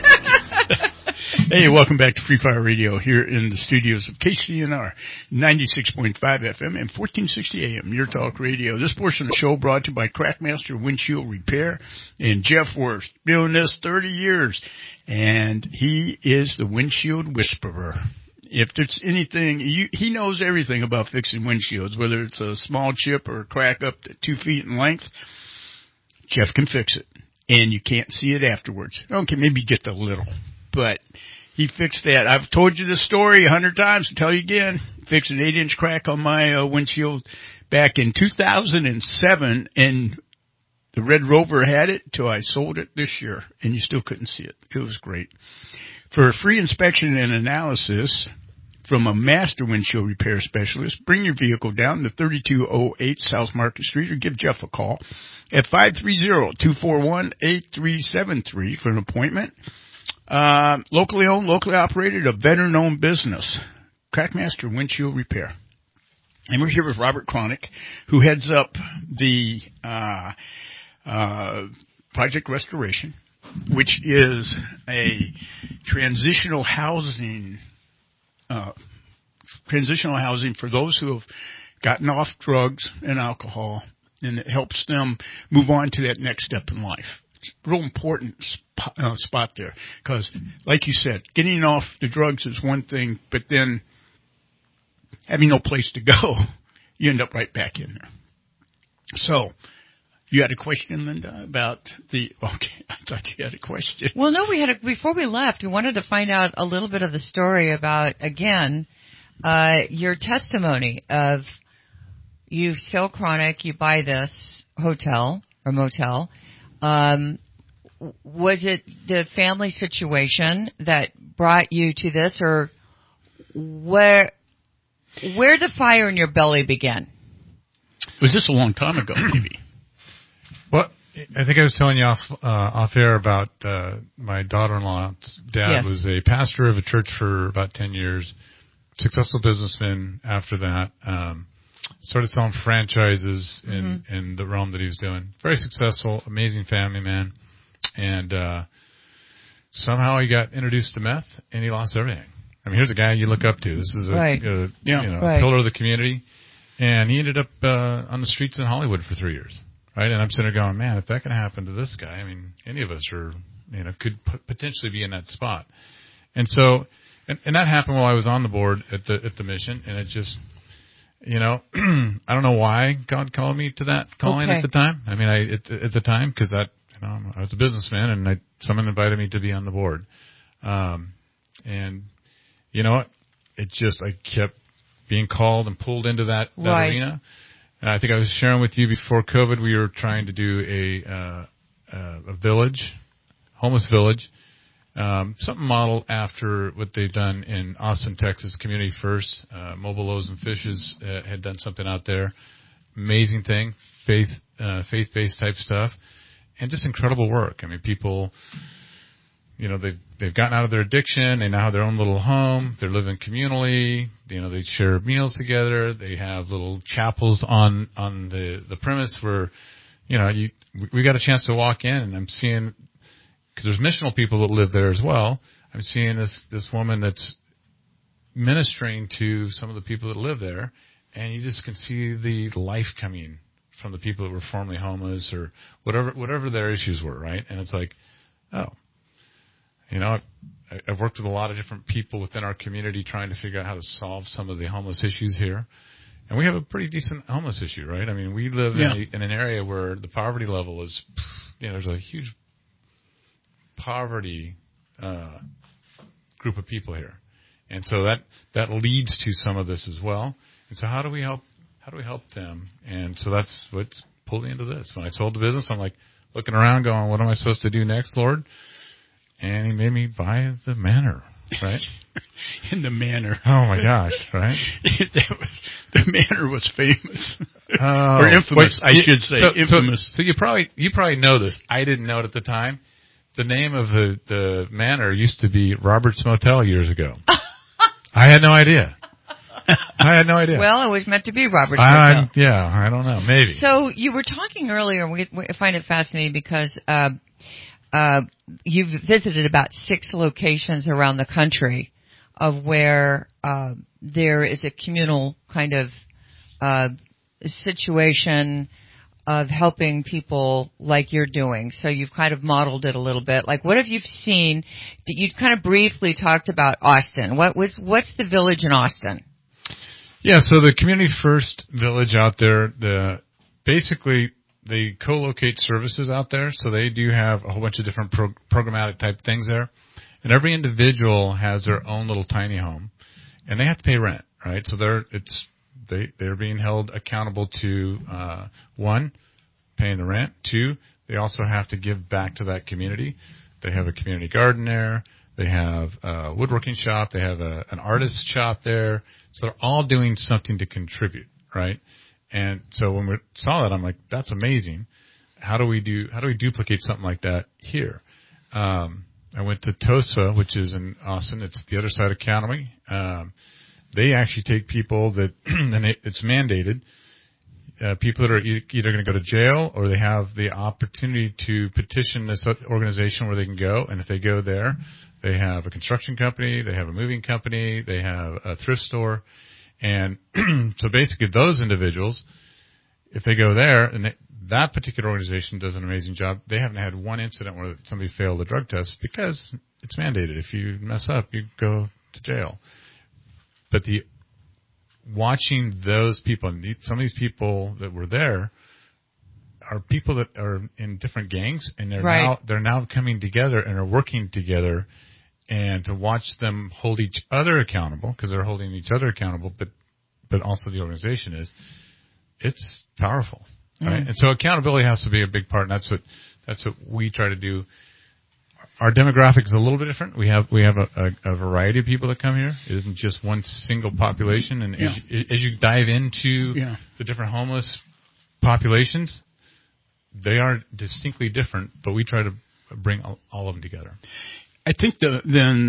Hey, welcome back to Free Fire Radio here in the studios of KCNR 96.5 FM and 1460 AM, Your Talk Radio. This portion of the show brought to you by Crackmaster Windshield Repair and Jeff Worst, doing this 30 years, and he is the windshield whisperer. If there's anything, he knows everything about fixing windshields, whether it's a small chip or a crack up to 2 feet in length. Jeff can fix it, and you can't see it afterwards. Okay, maybe get the little, but he fixed that. I've told you this story 100 times. I'll tell you again. Fixed an 8-inch crack on my windshield back in 2007, and the Red Rover had it till I sold it this year, and you still couldn't see it. It was great. For a free inspection and analysis from a master windshield repair specialist, bring your vehicle down to 3208 South Market Street or give Jeff a call at 530-241-8373 for an appointment. Locally owned, locally operated, a veteran-owned business, Crackmaster Windshield Repair. And we're here with Robert Cronick, who heads up the Project Restoration, which is a transitional housing for those who have gotten off drugs and alcohol, and it helps them move on to that next step in life. It's a real important spot there, because, like you said, getting off the drugs is one thing, but then having no place to go, you end up right back in there. So, you had a question, Linda, about the... Okay, I thought you had a question. Well, no, before we left, we wanted to find out a little bit of the story about, again, your testimony of you sell chronic, you buy this hotel or motel. was it the family situation that brought you to this, or where the fire in your belly began? Was this a long time ago, maybe? Well, I think I was telling you off air about my daughter-in-law's dad was a pastor of a church for about 10 years, successful businessman after that, started selling franchises in the realm that he was doing. Very successful, amazing family man. And somehow he got introduced to meth, and he lost everything. I mean, here's a guy you look up to. This is a pillar of the community. And he ended up on the streets in Hollywood for 3 years. Right, and I'm sitting there going, man, if that can happen to this guy, I mean, any of us are, could potentially be in that spot. And so, and that happened while I was on the board at the mission, and it just, I don't know why God called me to that calling at the time. I mean, at the time, because I was a businessman, and someone invited me to be on the board, and you know what? It just I kept being called and pulled into that arena. And I think I was sharing with you before COVID, we were trying to do a village, homeless village, something modeled after what they've done in Austin, Texas, Community First. Mobile Loaves and Fishes had done something out there. Amazing thing, faith-based type stuff, and just incredible work. I mean, people, they've gotten out of their addiction. They now have their own little home. They're living communally. They share meals together. They have little chapels on the premise where, we got a chance to walk in, and I'm seeing, because there's missional people that live there as well. I'm seeing this woman that's ministering to some of the people that live there, and you just can see the life coming from the people that were formerly homeless or whatever their issues were, right? And it's like, oh. I've worked with a lot of different people within our community trying to figure out how to solve some of the homeless issues here. And we have a pretty decent homeless issue, right? I mean, we live in an area where the poverty level is, there's a huge poverty group of people here. And so that leads to some of this as well. And so how do we help them? And so that's what's pulled me into this. When I sold the business, I'm like looking around going, what am I supposed to do next, Lord? And he made me buy the manor, right? In the manor. Oh my gosh, right? The manor was famous. Or infamous, I should say. Infamous. So you probably know this. I didn't know it at the time. The name of the manor used to be Robert's Motel years ago. I had no idea. Well, it was meant to be Robert's Motel. Yeah, I don't know. Maybe. So you were talking earlier, and we find it fascinating because you've visited about 6 locations around the country of where there is a communal kind of situation of helping people like you're doing. So you've kind of modeled it a little bit. Like, what have you seen? You kind of briefly talked about Austin. What's the village in Austin? Yeah, so the Community First Village out there, basically they co-locate services out there, so they do have a whole bunch of different programmatic type things there. And every individual has their own little tiny home, and they have to pay rent, right? So they're being held accountable to 1, paying the rent. 2, they also have to give back to that community. They have a community garden there. They have a woodworking shop. They have an artist shop there. So they're all doing something to contribute, right? And so when we saw that, I'm like, that's amazing. How do we duplicate something like that here? I went to TOSA, which is in Austin. It's the other side of county. They actually take people that, and it's mandated, people that are either going to go to jail or they have the opportunity to petition this organization where they can go. And if they go there, they have a construction company, they have a moving company, they have a thrift store. And so basically those individuals, if they go there and that particular organization does an amazing job, they haven't had one incident where somebody failed a drug test because it's mandated. If you mess up, you go to jail. But watching those people, some of these people that were there are people that are in different gangs, and they're now coming together and are working together. And to watch them hold each other accountable, because they're holding each other accountable, but also the organization it's powerful, right? And so accountability has to be a big part, and that's what we try to do our demographic is a little bit different. We have a variety of people that come here. It isn't just one single population. And as you dive into the different homeless populations, they are distinctly different, but we try to bring all of them together. I think the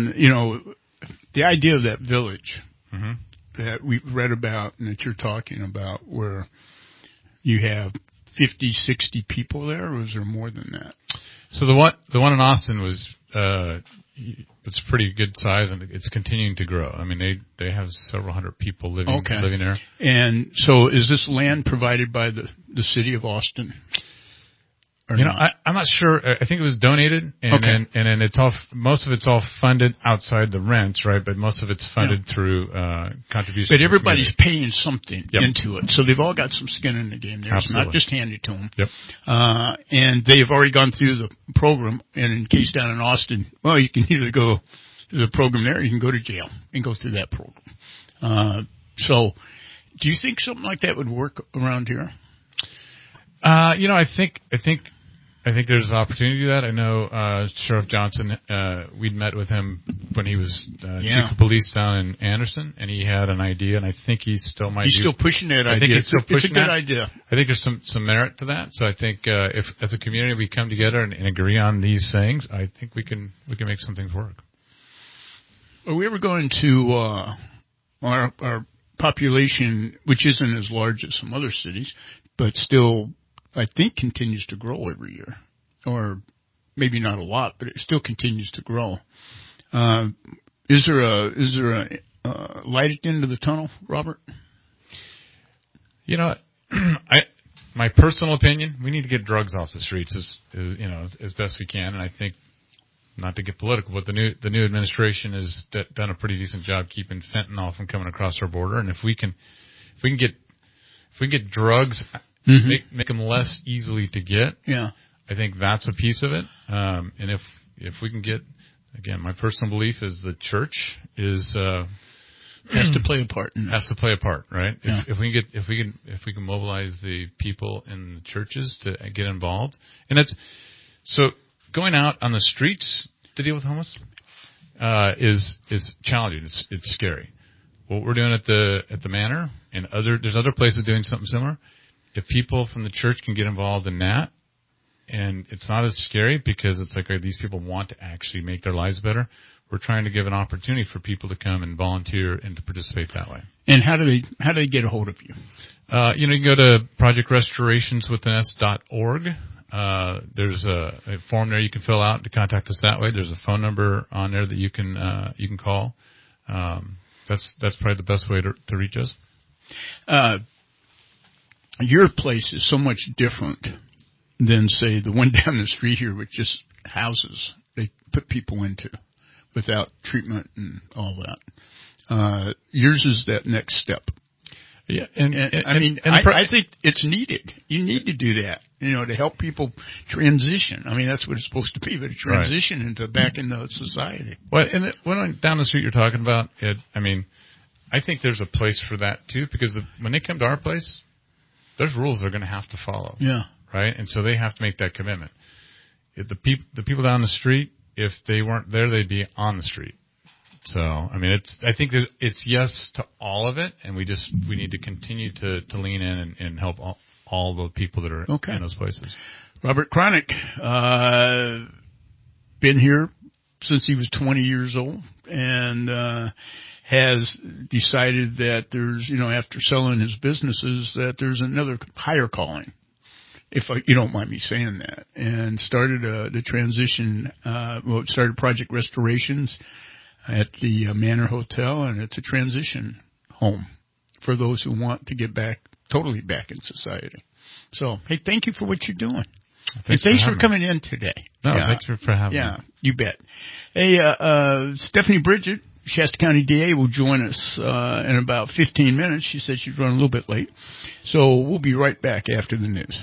idea of that village that we read about and that you're talking about, where you have 50, 60 people there, or was there more than that? So the one in Austin was it's pretty good size, and it's continuing to grow. I mean, they have several hundred people living there. And so, is this land provided by the city of Austin? I'm not sure. I think it was donated, and then it's all, most of it's all funded outside the rents, right? But most of it's funded through contributions. But everybody's paying something into it, so they've all got some skin in the game there. It's not just handed to them. Yep. And they have already gone through the program. And in case down in Austin, well, you can either go through the program there, or you can go to jail and go through that program. So, do you think something like that would work around here? I think there's an opportunity to do that. I know Sheriff Johnson, we'd met with him when he was chief of police down in Anderson, and he had an idea, and I think he still might. He's still pushing that idea. I think he's still pushing it's a good idea. I think there's some merit to that. So I think if as a community we come together and agree on these things, I think we can make some things work. Are we ever going to our population, which isn't as large as some other cities, but still, I think, continues to grow every year, or maybe not a lot, but it still continues to grow. Is there a light at the end of the tunnel, Robert? My personal opinion, we need to get drugs off the streets as best we can, and I think, not to get political, but the new administration has done a pretty decent job keeping fentanyl from coming across our border, and if we can get drugs. Mm-hmm. Make them less easily to get. Yeah, I think that's a piece of it. And if we can get, again, my personal belief is the church has to play a part. Has to play a part, right? Yeah. If we can mobilize the people in the churches to get involved, and that's so going out on the streets to deal with homeless is challenging. It's scary. What we're doing at the manor and there's other places doing something similar. If people from the church can get involved in that, and it's not as scary because it's like, these people want to actually make their lives better. We're trying to give an opportunity for people to come and volunteer and to participate that way. And how do they get a hold of you? You can go to projectrestaurationswithans.org. There's a form there you can fill out to contact us that way. There's a phone number on there that you can call. That's probably the best way to reach us. Your place is so much different than, say, the one down the street here, which just houses they put people into without treatment and all that. Yours is that next step. Yeah, I think it's needed. You need to do that, to help people transition. I mean, that's what it's supposed to be, but a transition back into society. Well, and when down the street you're talking about, I think there's a place for that too, because when they come to our place, there's rules they're going to have to follow. Yeah. Right? And so they have to make that commitment. If the people down the street, if they weren't there, they'd be on the street. So, I think it's yes to all of it, and we need to continue to lean in and help all the people that are in those places. Robert Cronick, been here since he was 20 years old, and has decided that there's, after selling his businesses, that there's another higher calling, if you don't mind me saying that, and started the transition, started Project Restorations at the Manor Hotel, and it's a transition home for those who want to get totally back in society. So, hey, thank you for what you're doing. Thanks for coming in today. No, thanks for having me. Yeah, you bet. Hey, Stephanie Bridget, Shasta County DA, will join us in about 15 minutes. She said she's running a little bit late. So we'll be right back after the news.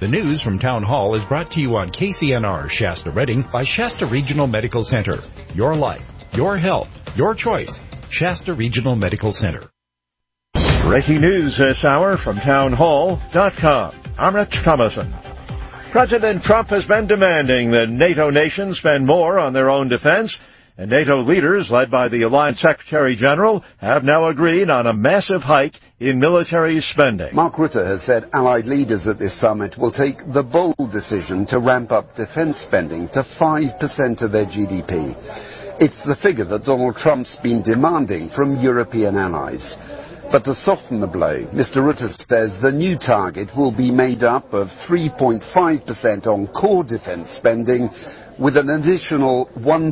The news from Town Hall is brought to you on KCNR Shasta Redding by Shasta Regional Medical Center. Your life, your health, your choice. Shasta Regional Medical Center. Breaking news this hour from townhall.com. I'm Rich Thomason. President Trump has been demanding that NATO nations spend more on their own defense, and NATO leaders, led by the Alliance Secretary General, have now agreed on a massive hike in military spending. Mark Rutte has said allied leaders at this summit will take the bold decision to ramp up defense spending to 5% of their GDP. It's the figure that Donald Trump's been demanding from European allies. But to soften the blow, Mr. Rutte says the new target will be made up of 3.5% on core defense spending, with an additional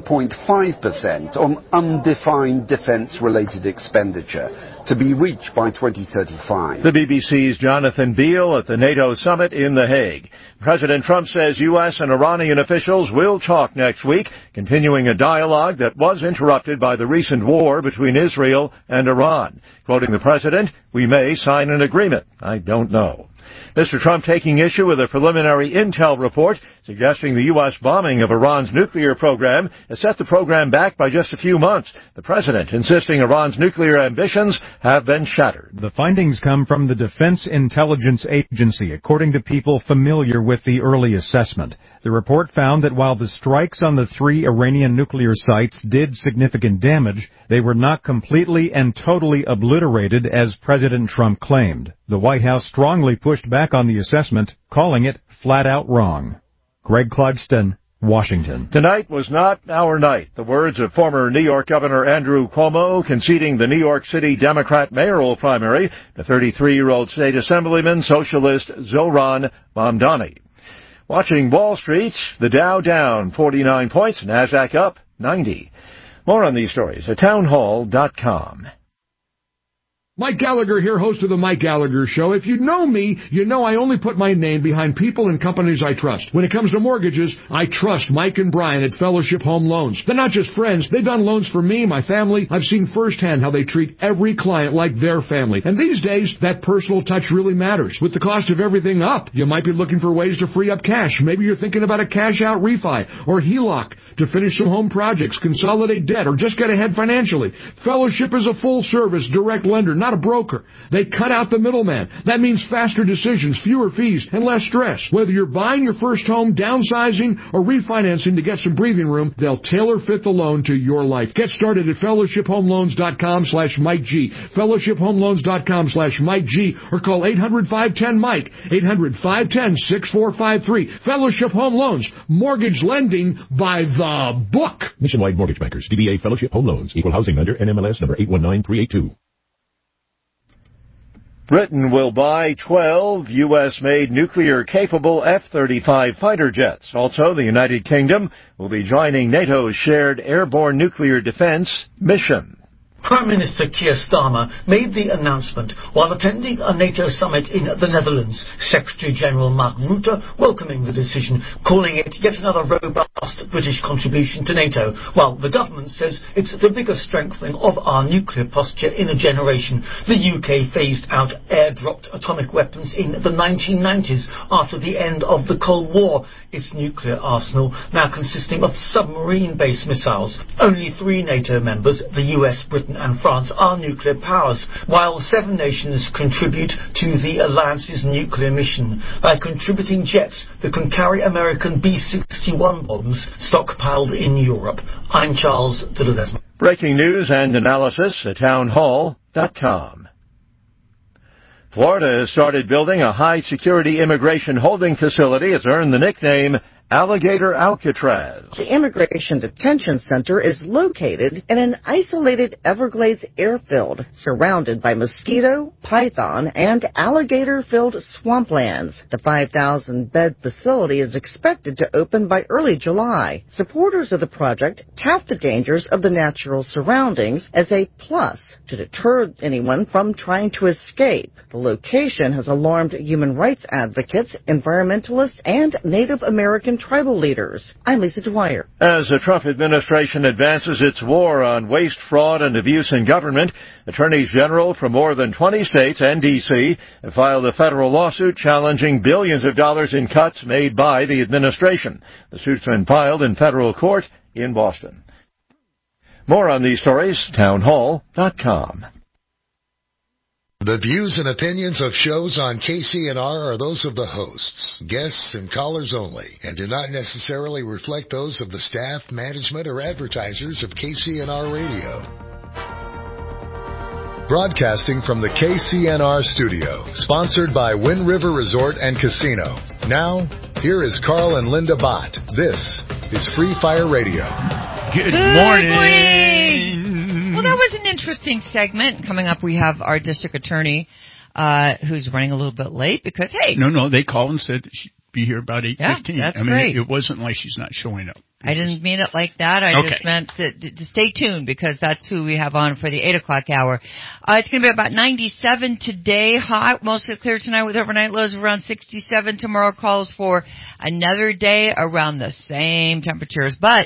1.5% on undefined defense-related expenditure, to be reached by 2035. The BBC's Jonathan Beale at the NATO summit in The Hague. President Trump says U.S. and Iranian officials will talk next week, continuing a dialogue that was interrupted by the recent war between Israel and Iran. Quoting the president, "We may sign an agreement. I don't know." Mr. Trump taking issue with a preliminary intel report suggesting the U.S. bombing of Iran's nuclear program has set the program back by just a few months. The president insisting Iran's nuclear ambitions have been shattered. The findings come from the Defense Intelligence Agency, according to people familiar with the early assessment. The report found that while the strikes on the 3 Iranian nuclear sites did significant damage, they were not completely and totally obliterated as President Trump claimed. The White House strongly pushed back on the assessment, calling it flat out wrong. Greg Clugston, Washington. Tonight was not our night. The words of former New York Governor Andrew Cuomo conceding the New York City Democrat mayoral primary to 33-year-old state assemblyman socialist Zohran Mamdani. Watching Wall Street, the Dow down 49 points, NASDAQ up 90. More on these stories at townhall.com. Mike Gallagher here, host of The Mike Gallagher Show. If you know me, you know I only put my name behind people and companies I trust. When it comes to mortgages, I trust Mike and Brian at Fellowship Home Loans. They're not just friends. They've done loans for me, my family. I've seen firsthand how they treat every client like their family. And these days, that personal touch really matters. With the cost of everything up, you might be looking for ways to free up cash. Maybe you're thinking about a cash-out refi or HELOC to finish some home projects, consolidate debt, or just get ahead financially. Fellowship is a full-service direct lender, not a broker. They cut out the middleman. That means faster decisions, fewer fees, and less stress. Whether you're buying your first home, downsizing, or refinancing to get some breathing room, they'll tailor-fit the loan to your life. Get started at fellowshiphomeloans.com/Mike G. fellowshiphomeloans.com/Mike G. or call 800-510-MIKE, 800-510-6453. Fellowship Home Loans. Mortgage lending by the book. Nationwide Mortgage Bankers. DBA Fellowship Home Loans. Equal housing lender. NMLS number 819382. Britain will buy 12 U.S.-made nuclear-capable F-35 fighter jets. Also, the United Kingdom will be joining NATO's shared airborne nuclear defense mission. Prime Minister Keir Starmer made the announcement while attending a NATO summit in the Netherlands. Secretary-General Mark Rutte welcoming the decision, calling it yet another robust British contribution to NATO, while the government says it's the biggest strengthening of our nuclear posture in a generation. The UK phased out air-dropped atomic weapons in the 1990s after the end of the Cold War. Its nuclear arsenal now consisting of submarine-based missiles. Only 3 NATO members, the US, Britain and France, are nuclear powers, while 7 nations contribute to the alliance's nuclear mission by contributing jets that can carry American B-61 bombs stockpiled in Europe. I'm Charles de Ledesma. Breaking news and analysis at townhall.com. Florida has started building a high-security immigration holding facility. It's earned the nickname Alligator Alcatraz. The Immigration Detention Center is located in an isolated Everglades airfield surrounded by mosquito, python, and alligator-filled swamplands. The 5,000-bed facility is expected to open by early July. Supporters of the project tout the dangers of the natural surroundings as a plus to deter anyone from trying to escape. The location has alarmed human rights advocates, environmentalists, and Native American tribal leaders. I'm Lisa Dwyer. As the Trump administration advances its war on waste, fraud, and abuse in government, attorneys general from more than 20 states and D.C. have filed a federal lawsuit challenging billions of dollars in cuts made by the administration. The suit's been filed in federal court in Boston. More on these stories, townhall.com. The views and opinions of shows on KCNR are those of the hosts, guests, and callers only, and do not necessarily reflect those of the staff, management, or advertisers of KCNR Radio. Broadcasting from the KCNR studio, sponsored by Wind River Resort and Casino. Now, here is Carl and Linda Bott. This is Free Fire Radio. Good morning. Well, that was an interesting segment. Coming up, we have our district attorney, who's running a little bit late because, hey. No, they called and said she'd be here about 8:15. Yeah, that's great. It wasn't like she's not showing up. I didn't mean it like that. I just meant to stay tuned because that's who we have on for the 8 o'clock hour. It's going to be about 97 today, hot, mostly clear tonight with overnight lows around 67. Tomorrow calls for another day around the same temperatures, but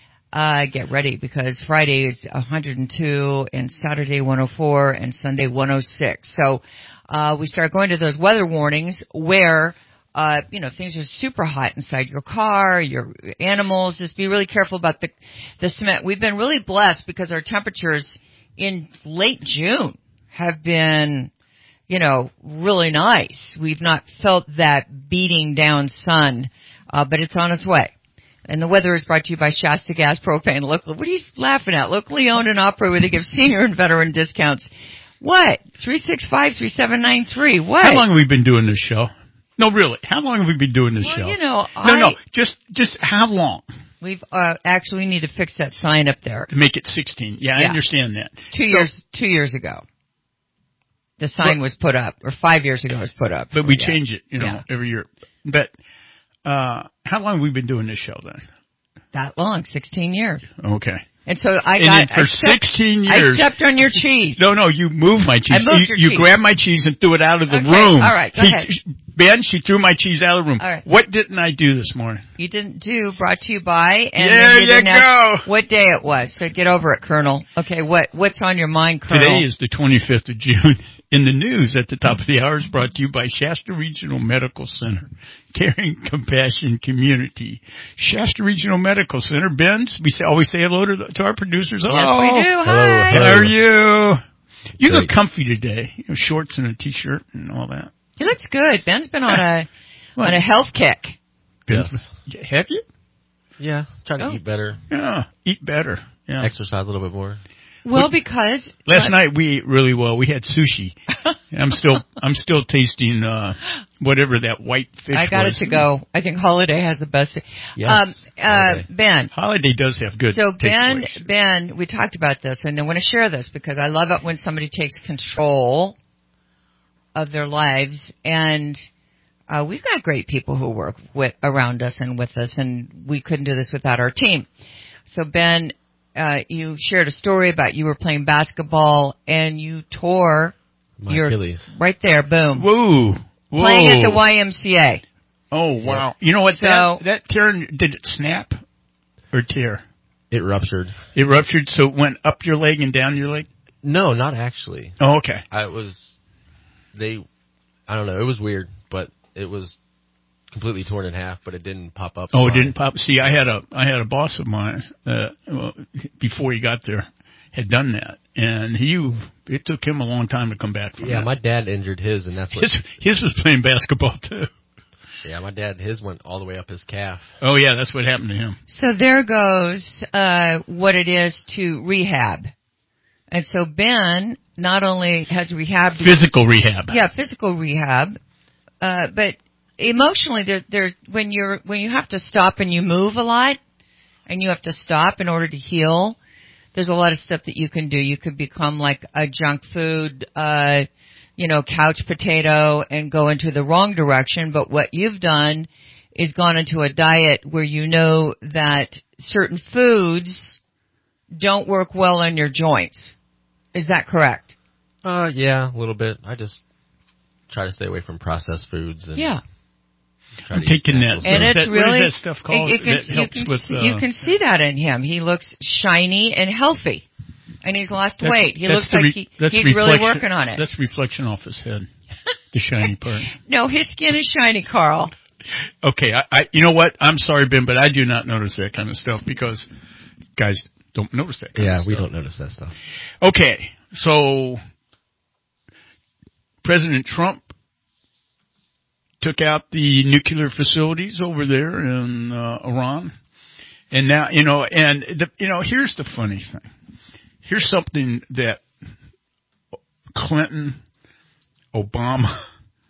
get ready because Friday is 102 and Saturday 104 and Sunday 106. So we start going to those weather warnings where things are super hot inside your car, your animals. Just be really careful about the cement. We've been really blessed because our temperatures in late June have been, really nice. We've not felt that beating down sun, but it's on its way. And the weather is brought to you by Shasta Gas Propane. Local, what are you laughing at? Locally owned and operated where they give senior and veteran discounts. What? 365-3793. What? How long have we been doing this show? No, really. How long have we been doing this show? No. Just how long? We've actually need to fix that sign up there to make it 16. Yeah, I understand that. 2 years ago, the sign was put up, or 5 years ago it was put up. But we change it, every year. But how long have we been doing this show then? That long, 16 years. Okay. And so for 16 years. I stepped on your cheese. No, you moved my cheese. I moved your cheese. You grabbed my cheese and threw it out of the room. All right, go ahead. Ben, she threw my cheese out of the room. All right. What didn't I do this morning? You didn't do, brought to you by. And there you go. What day it was. So get over it, Colonel. Okay, what's on your mind, Colonel? Today is the 25th of June. In the news at the top of the hour is brought to you by Shasta Regional Medical Center. Caring, compassion, community. Shasta Regional Medical Center. Ben, we always say hello to our producers. Yes, we do. Hi. How are you? You look comfy today. Shorts and a T-shirt and all that. He looks good. Ben's been on a health kick. Yes. Have you? Yeah, trying to eat better. Yeah, eat better. Yeah. Exercise a little bit more. Well, because last night we ate really well. We had sushi. I'm still tasting whatever that white fish was. I got it to go. I think Holiday has the best. Yes. Ben. Holiday does have good. So Ben, we talked about this, and I want to share this because I love it when somebody takes control of their lives, and we've got great people who work around us and with us, and we couldn't do this without our team. So Ben, you shared a story about you were playing basketball and you tore your Achilles. Right there, boom. Whoa. Playing at the YMCA. Oh, wow. You know what, that tear, did it snap or tear? It ruptured. It ruptured, so it went up your leg and down your leg? No, not actually. Oh, okay. I don't know, it was weird, but it was completely torn in half, but it didn't pop up. Oh, it didn't pop. See, I had a boss of mine, before he got there, had done that. And it took him a long time to come back from that. Yeah, my dad injured his, and that's what... His was playing basketball, too. Yeah, his went all the way up his calf. Oh, yeah, that's what happened to him. So there goes what it is to rehab. And so Ben not only has rehab... Physical rehab. Yeah, physical rehab. But emotionally, when you have to stop and you move a lot, and you have to stop in order to heal, there's a lot of stuff that you can do. You could become like a junk food, couch potato and go into the wrong direction. But what you've done is gone into a diet where you know that certain foods don't work well on your joints. Is that correct? Yeah, a little bit. I just try to stay away from processed foods. And yeah. I'm taking that. And it's really, what is that stuff called? you can see that in him. He looks shiny and healthy. And he's lost weight. He looks like he's really working on it. That's reflection off his head. The shiny part. No, his skin is shiny, Carl. Okay, you know what? I'm sorry, Ben, but I do not notice that kind of stuff because guys don't notice that kind of stuff. Yeah, we don't notice that stuff. Okay, so President Trump took out the nuclear facilities over there in Iran. And now, here's the funny thing. Here's something that Clinton, Obama,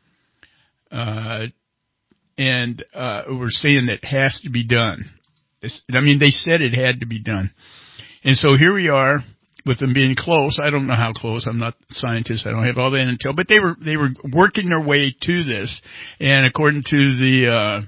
and were saying that has to be done. They said it had to be done. And so here we are with them being close. I don't know how close. I'm not a scientist. I don't have all that intel. But they were working their way to this. And according to the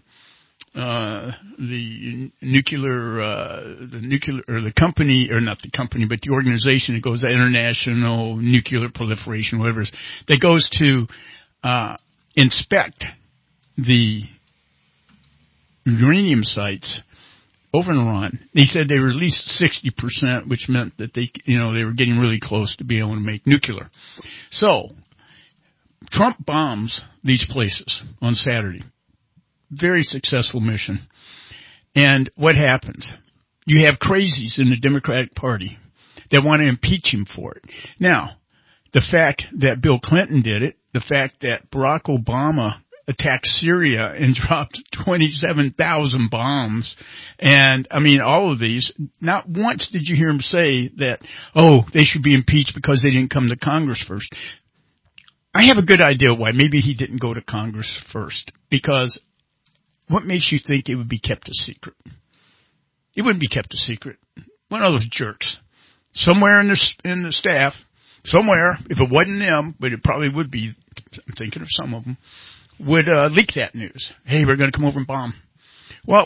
organization that goes to International Nuclear Proliferation, whatever it is, that goes to inspect the uranium sites over in Iran. They said they were at least 60%, which meant that they were getting really close to being able to make nuclear. So Trump bombs these places on Saturday. Very successful mission. And what happens? You have crazies in the Democratic Party that want to impeach him for it. Now, the fact that Bill Clinton did it, the fact that Barack Obama attacked Syria and dropped 27,000 bombs, and all of these, not once did you hear him say that, they should be impeached because they didn't come to Congress first. I have a good idea why. Maybe he didn't go to Congress first, because what makes you think it would be kept a secret? It wouldn't be kept a secret. One of those jerks. Somewhere in the staff, somewhere, if it wasn't them, but it probably would be, I'm thinking of some of them, would leak that news. Hey, we're going to come over and bomb. Well,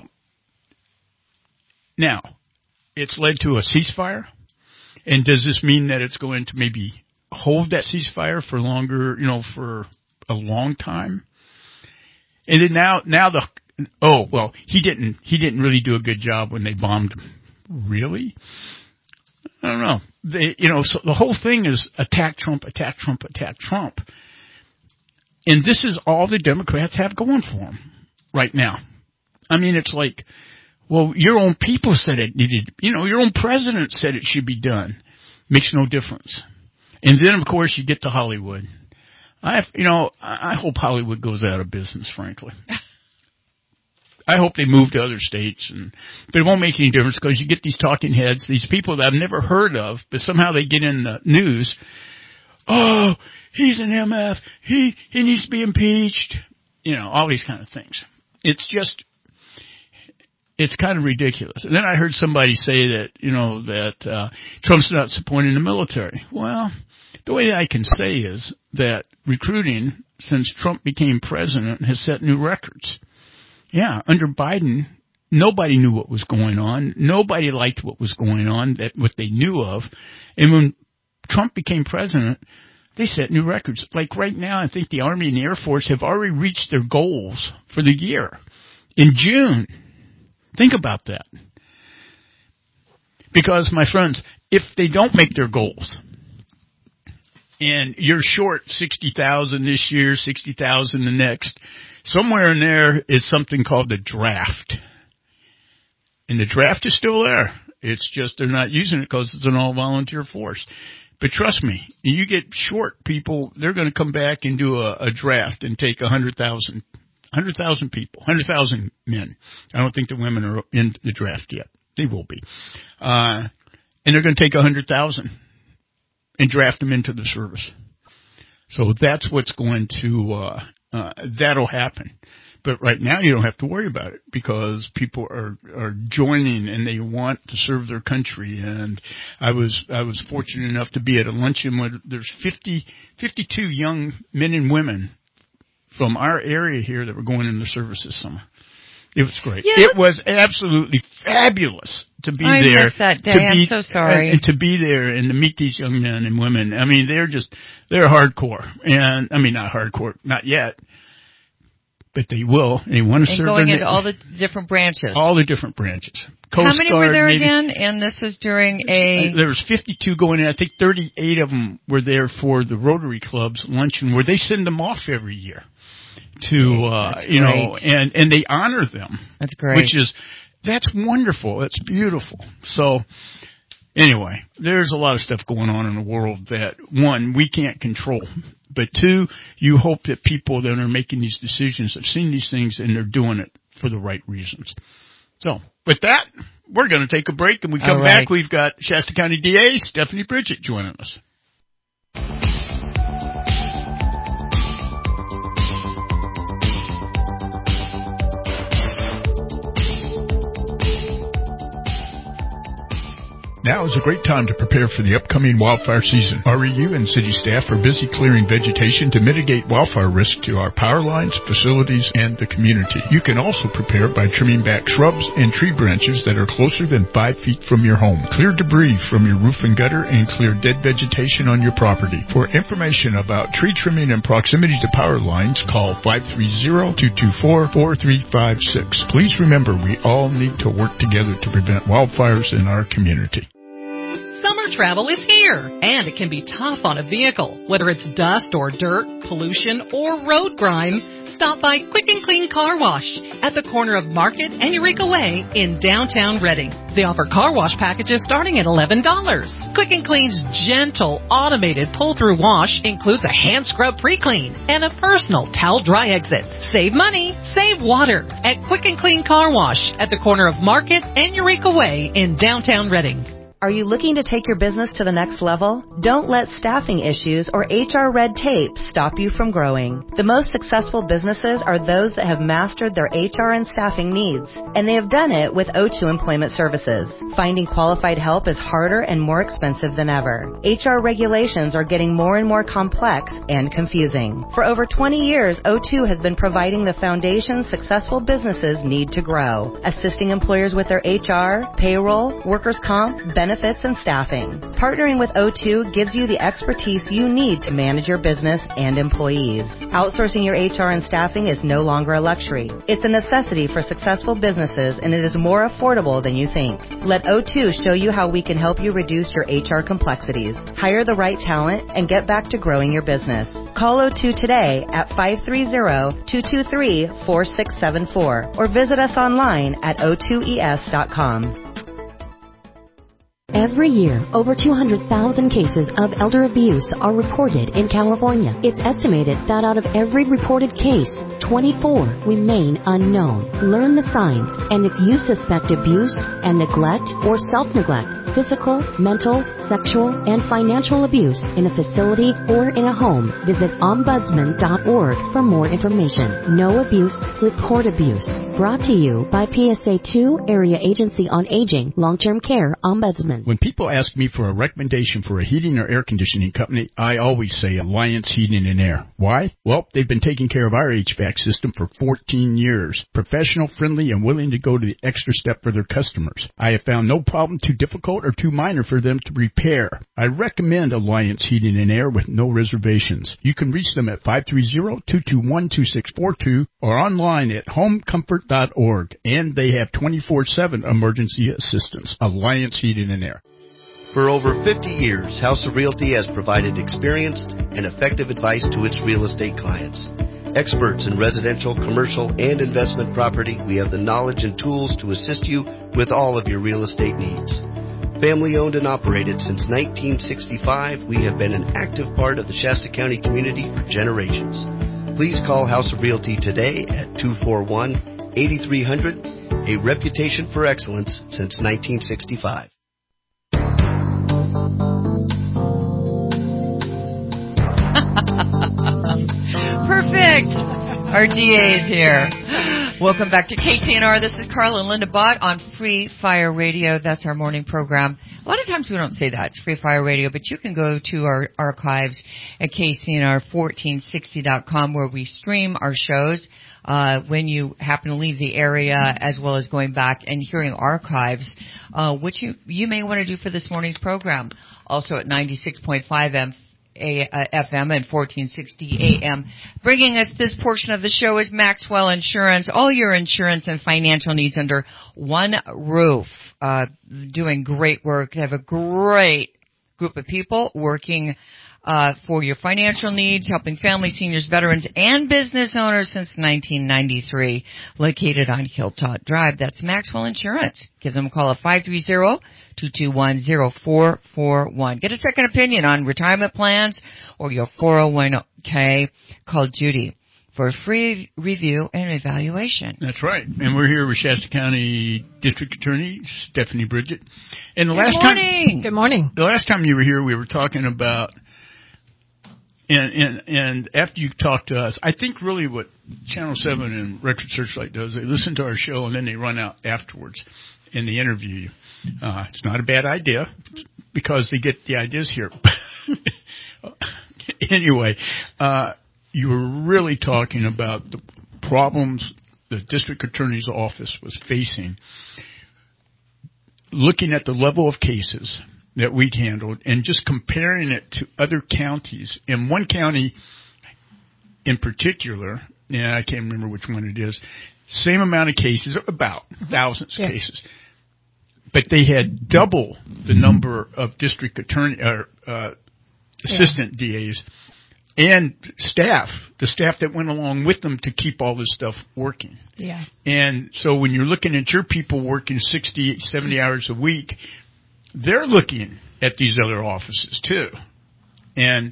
now, it's led to a ceasefire. And does this mean that it's going to maybe hold that ceasefire for longer, for a long time? And then now he didn't really do a good job when they bombed him. Really? I don't know. So the whole thing is attack Trump, attack Trump, attack Trump. And this is all the Democrats have going for them right now. It's like, well, your own people said it needed, your own president said it should be done. Makes no difference. And then, of course, you get to Hollywood. I hope Hollywood goes out of business, frankly. I hope they move to other states, but it won't make any difference because you get these talking heads, these people that I've never heard of, but somehow they get in the news. Oh, he's an MF. He needs to be impeached. All these kind of things. It's kind of ridiculous. And then I heard somebody say that Trump's not supporting the military. Well, the way I can say is that recruiting since Trump became president has set new records. Yeah, under Biden, nobody knew what was going on. Nobody liked what was going on, what they knew of. And when Trump became president, they set new records. Like right now, I think the Army and the Air Force have already reached their goals for the year. In June. Think about that. Because, my friends, if they don't make their goals, and you're short 60,000 this year, 60,000 the next, somewhere in there is something called the draft. And the draft is still there. It's just they're not using it because it's an all-volunteer force. But trust me, you get short people, they're going to come back and do a draft and take 100,000 people, 100,000 men. I don't think the women are in the draft yet. They will be. And they're going to take 100,000 and draft them into the service. So that's what's going to, that'll happen. But right now you don't have to worry about it because people are joining and they want to serve their country. And I was fortunate enough to be at a luncheon where there's 52 young men and women from our area here that were going into service this summer. It was great. Yeah, it was absolutely fabulous to be there. I missed that day. I'm so sorry. And to be there and to meet these young men and women. They're hardcore. And, not hardcore, not yet. but they will. They want to serve. And going into all the different branches. All the different branches. Coast How many Guard, were there Navy, again? And this was during a... There was 52 going in. I think 38 of them were there for the Rotary Club's luncheon, where they send them off every year to, you know, and they honor them. That's great. That's wonderful. That's beautiful. So, anyway, there's a lot of stuff going on in the world that, one, we can't control. But two, you hope that people that are making these decisions have seen these things and they're doing it for the right reasons. So, with that, we're going to take a break. And we come back, we've got Shasta County DA Stephanie Bridget joining us. Now is a great time to prepare for the upcoming wildfire season. REU and city staff are busy clearing vegetation to mitigate wildfire risk to our power lines, facilities, and the community. You can also prepare by trimming back shrubs and tree branches that are closer than 5 feet from your home. Clear debris from your roof and gutter and clear dead vegetation on your property. For information about tree trimming and proximity to power lines, call 530-224-4356. Please remember, we all need to work together to prevent wildfires in our community. Summer travel is here, and it can be tough on a vehicle. Whether it's dust or dirt, pollution, or road grime, stop by Quick and Clean Car Wash at the corner of Market and Eureka Way in downtown Reading. They offer car wash packages starting at $11. Quick and Clean's gentle, automated pull-through wash includes a hand scrub pre-clean and a personal towel dry exit. Save money, save water at Quick and Clean Car Wash at the corner of Market and Eureka Way in downtown Reading. Are you looking to take your business to the next level? Don't let staffing issues or HR red tape stop you from growing. The most successful businesses are those that have mastered their HR and staffing needs, and they have done it with O2 Employment Services. Finding qualified help is harder and more expensive than ever. HR regulations are getting more and more complex and confusing. For over 20 years, O2 has been providing the foundation successful businesses need to grow, assisting employers with their HR, payroll, workers' comp, benefits, and staffing. Partnering with O2 gives you the expertise you need to manage your business and employees. Outsourcing your HR and staffing is no longer a luxury. It's a necessity for successful businesses, and it is more affordable than you think. Let O2 show you how we can help you reduce your HR complexities, hire the right talent, and get back to growing your business. Call O2 today at 530-223-4674 or visit us online at o2es.com. Every year, over 200,000 cases of elder abuse are reported in California. It's estimated that out of every reported case, 24 remain unknown. Learn the signs, and if you suspect abuse and neglect or self-neglect, physical, mental, sexual, and financial abuse in a facility or in a home, visit ombudsman.org for more information. No abuse, report abuse. Brought to you by PSA 2 Area Agency on Aging, Long-Term Care Ombudsman. When people ask me for a recommendation for a heating or air conditioning company, I always say Alliance Heating and Air. Why? Well, they've been taking care of our HVAC system for 14 years. Professional, friendly, and willing to go to the extra step for their customers. I have found no problem too difficult or too minor for them to repair. I recommend Alliance Heating and Air with no reservations. You can reach them at 530-221-2642 or online at homecomfort.org. And they have 24/7 emergency assistance. Alliance Heating and Air. For over 50 years, House of Realty has provided experienced and effective advice to its real estate clients. Experts in residential, commercial, and investment property, we have the knowledge and tools to assist you with all of your real estate needs. Family owned and operated since 1965, we have been an active part of the Shasta County community for generations. Please call House of Realty today at 241-8300, a reputation for excellence since 1965. Perfect. Our DA is here. Welcome back to KCNR. This is Carla and Linda Bott on Free Fire Radio. That's our morning program. A lot of times we don't say that. It's Free Fire Radio, but you can go to our archives at KCNR1460.com where we stream our shows when you happen to leave the area, as well as going back and hearing archives, which you may want to do for this morning's program. Also at 96.5 FM and 1460 AM. Bringing us this portion of the show is Maxwell Insurance. All your insurance and financial needs under one roof. Doing great work. They have a great group of people working for your financial needs, helping families, seniors, veterans, and business owners since 1993. Located on Hilltop Drive. That's Maxwell Insurance. Give them a call at 530-221-0441. Get a second opinion on retirement plans or your 401k. Call Judy for a free review and evaluation. That's right. And we're here with Shasta County District Attorney Stephanie Bridget. And Good morning. Good morning. The last time you were here, we were talking about, and after you talked to us, I think really what Channel 7 and Retro Searchlight does, they listen to our show and then they run out afterwards and they interview you. It's not a bad idea because they get the ideas here. Anyway, you were really talking about the problems the district attorney's office was facing, looking at the level of cases that we'd handled and just comparing it to other counties. In one county in particular, and I can't remember which one it is, same amount of cases, about thousands of cases, but they had double the number of district attorney or assistant DAs and staff, the staff that went along with them to keep all this stuff working. Yeah. And so when you're looking at your people working 60, 70 hours a week, they're looking at these other offices too. And,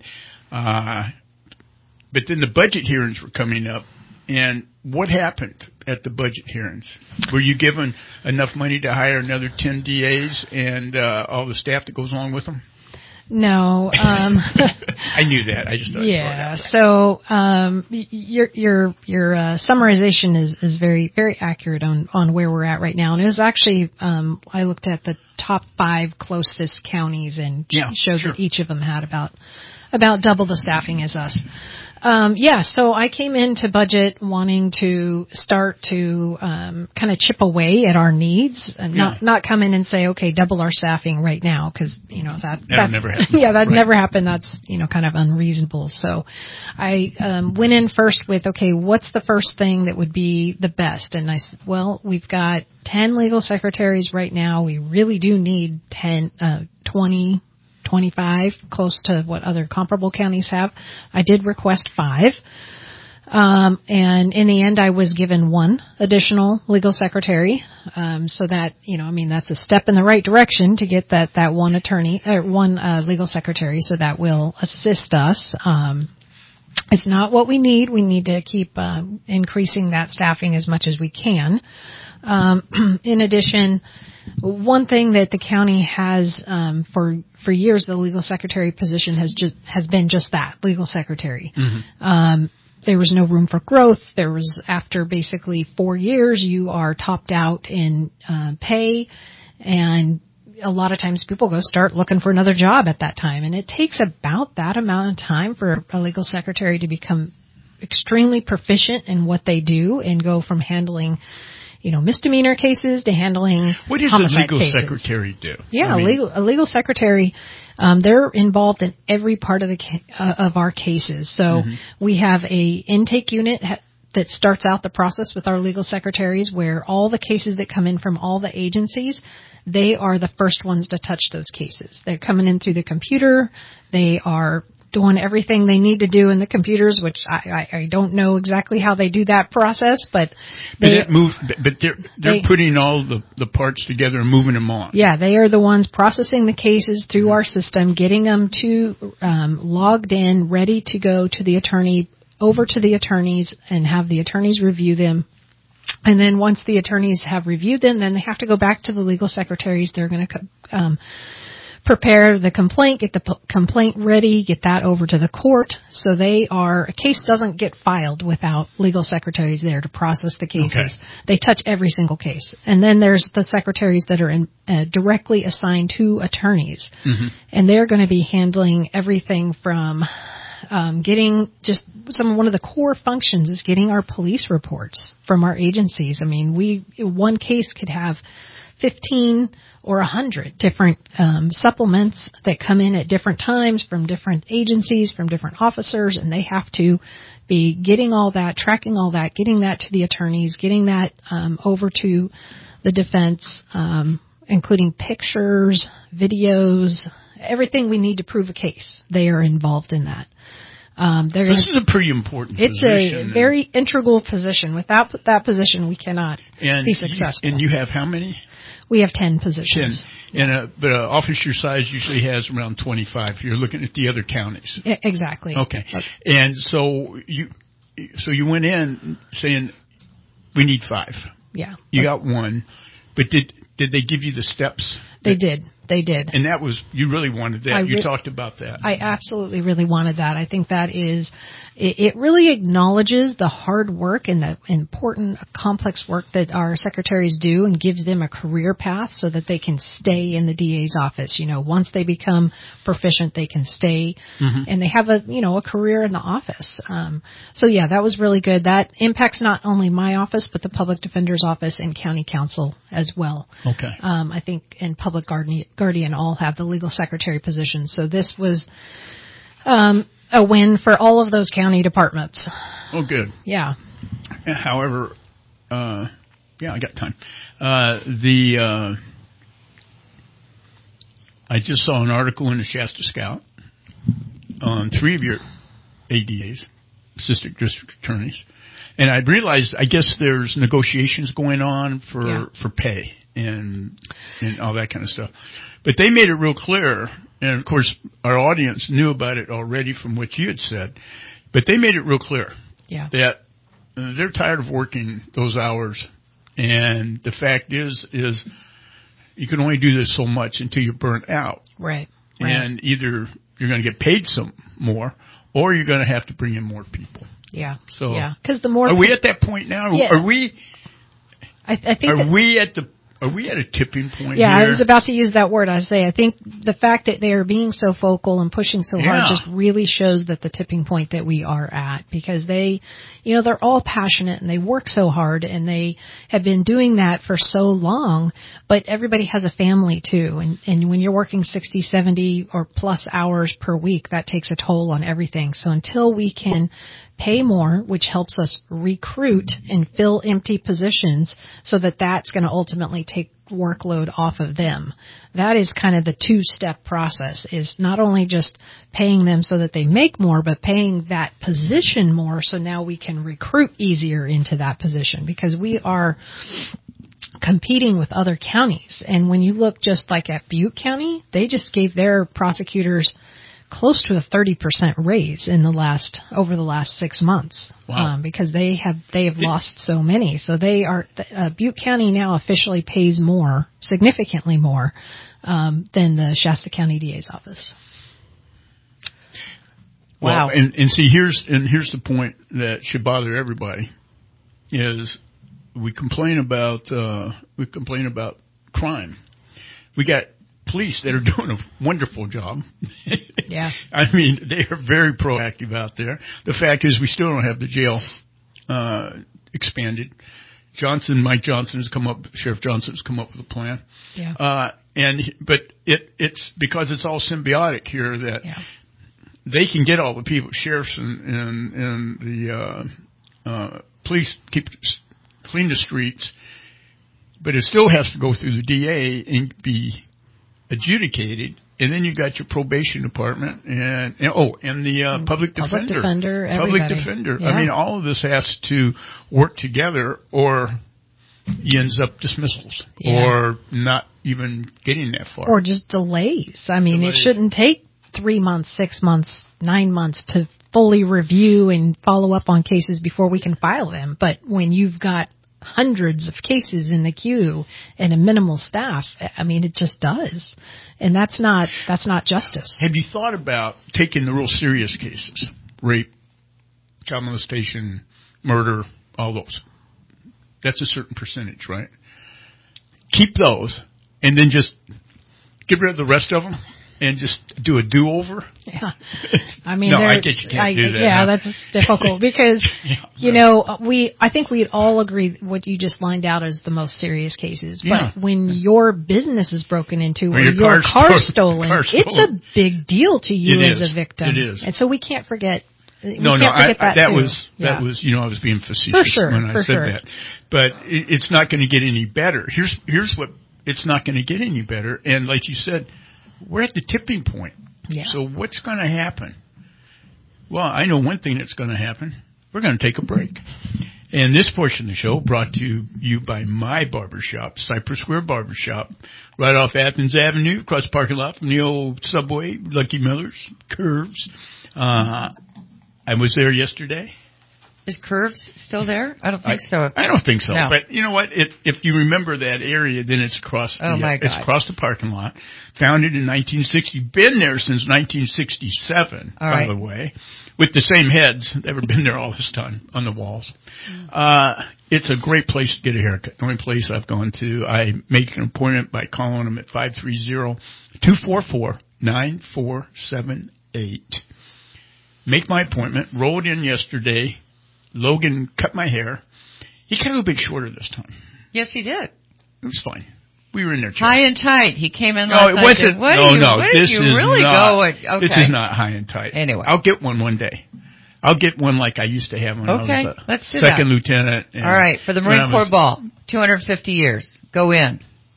but then the budget hearings were coming up. And what happened at the budget hearings? Were you given enough money to hire another 10 DAs and all the staff that goes along with them? No. I knew that. I just thought yeah. So your summarization is very, very accurate on where we're at right now. And it was actually I looked at the top 5 closest counties and showed that each of them had about double the staffing as us. So I came into budget wanting to start to kind of chip away at our needs and not come in and say, okay, double our staffing right now, because that'll never happen. Yeah, that never happened. That's kind of unreasonable. So I went in first with, okay, what's the first thing that would be the best? And I said, well, we've got 10 legal secretaries right now. We really do need 20, 25, close to what other comparable counties have. I did request 5. And in the end, I was given 1 additional legal secretary. So that, that's a step in the right direction to get that one attorney or 1 legal secretary. So that will assist us. It's not what we need. We need to keep increasing that staffing as much as we can. In addition, one thing that the county has for years, the legal secretary position has been just that, legal secretary. Mm-hmm. There was no room for growth. There was, after basically 4 years, you are topped out in pay, and a lot of times people go start looking for another job at that time, and it takes about that amount of time for a legal secretary to become extremely proficient in what they do and go from handling misdemeanor cases to handling what does homicide a legal cases. Secretary do? Yeah, a legal secretary, they're involved in every part of of our cases. So we have a intake unit that starts out the process with our legal secretaries, where all the cases that come in from all the agencies, they are the first ones to touch those cases. They're coming in through the computer. They are doing everything they need to do in the computers, which I don't know exactly how they do that process, but they're putting all the parts together and moving them on. Yeah, they are the ones processing the cases through our system, getting them to logged in, ready to go to the attorney, over to the attorneys, and have the attorneys review them. And then once the attorneys have reviewed them, then they have to go back to the legal secretaries. They're going to prepare the complaint, get the complaint ready, get that over to the court. So a case doesn't get filed without legal secretaries there to process the cases. Okay. They touch every single case. And then there's the secretaries that are directly assigned to attorneys. Mm-hmm. And they're going to be handling everything from getting just one of the core functions is getting our police reports from our agencies. I mean, one case could have 15 or 100 different supplements that come in at different times from different agencies, from different officers, and they have to be getting all that, tracking all that, getting that to the attorneys, getting that over to the defense, including pictures, videos, everything we need to prove a case. They are involved in that. This is a pretty important position. It's a very integral position. Without that position, we cannot be successful. And you have how many? We have 10 positions. 10. But an office your size usually has around 25. You're looking at the other counties. Exactly. Okay. And so you went in saying, we need 5. Yeah. You got 1. But did they give you the steps? They did. And that was, you really wanted that. You talked about that. I absolutely really wanted that. I think that is, it really acknowledges the hard work and the important, complex work that our secretaries do and gives them a career path so that they can stay in the DA's office. You know, once they become proficient, they can stay and they have a career in the office. So yeah, that was really good. That impacts not only my office, but the public defender's office and county council as well. Okay. I think, and public guardian all have the legal secretary position. So this was a win for all of those county departments. Oh, good. Yeah. However, I got time. I just saw an article in the Shasta Scout on 3 of your ADAs, assistant district attorneys, and I realized, I guess there's negotiations going on for pay and all that kind of stuff. But they made it real clear, and of course our audience knew about it already from what you had said, but they made it real clear that they're tired of working those hours, and the fact is you can only do this so much until you're burnt out. Right. And either you're going to get paid some more, or you're going to have to bring in more people. Yeah. So, because the more are we at that point now? Yeah. Are we? I think. Are we at a tipping point? Yeah, here? I was about to use that word. I think the fact that they are being so vocal and pushing so hard just really shows that the tipping point that we are at, because they, they're all passionate and they work so hard and they have been doing that for so long, but everybody has a family too. And when you're working 60, 70 or plus hours per week, that takes a toll on everything. So until we can pay more, which helps us recruit and fill empty positions so that that's going to ultimately take workload off of them. That is kind of the 2-step process, is not only just paying them so that they make more, but paying that position more so now we can recruit easier into that position, because we are competing with other counties. And when you look just like at Butte County, they just gave their prosecutors close to a 30% raise over the last 6 months. Wow. Because they have lost so many. So Butte County now officially pays more, significantly more, than the Shasta County DA's office. Wow. Well, and see, here's the point that should bother everybody is we complain about crime. We got police that are doing a wonderful job. Yeah. I mean, they are very proactive out there. The fact is we still don't have the jail expanded. Mike Johnson has come up, Sheriff Johnson has come up with a plan. Yeah. But it's because it's all symbiotic here that they can get all the people, sheriffs and the police clean the streets, but it still has to go through the DA and be adjudicated, and then you got your probation department and the public defender. Public defender. Yeah. I mean, all of this has to work together, or he ends up dismissals or not even getting that far, or just delays. I mean, it shouldn't take 3 months, 6 months, 9 months to fully review and follow up on cases before we can file them. But when you've got hundreds of cases in the queue and a minimal staff, I mean, it just does. And that's not justice. Have you thought about taking the real serious cases? Rape, child molestation, murder, all those. That's a certain percentage, right? Keep those and then just get rid of the rest of them and just do a do-over? Yeah. I mean, no, I guess you can't do that. Yeah, that's difficult because, I think we'd all agree what you just lined out as the most serious cases. But when your business is broken into or your car stolen, it's a big deal to you as a victim. It is. And so we can't forget. That was, I was being facetious when I said that. But it's not going to get any better. Here's what it's not going to get any better. And like you said, we're at the tipping point. Yeah. So what's going to happen? Well, I know one thing that's going to happen. We're going to take a break. And this portion of the show brought to you by my barbershop, Cypress Square Barbershop, right off Athens Avenue, across the parking lot from the old Subway, Lucky Miller's, Curves. I was there yesterday. Is Curves still there? I don't think so. I don't think so. No. But you know what? If you remember that area, then it's across it's across the parking lot. Founded in 1960. Been there since 1967, by the way, with the same heads. They've been there all this time on the walls. It's a great place to get a haircut. The only place I've gone to. I make an appointment by calling them at 530-244-9478. Make my appointment. Rolled in yesterday. Logan cut my hair. He cut it a little bit shorter this time. Yes, he did. It was fine. We were in there. High and tight. He came in. No, it wasn't. This is not. Okay. This is not high and tight. Anyway, I'll get one day. I'll get one like I used to have when I was let's do second that. lieutenant. All right, for the Marine Corps Ball, 250 years. Go in.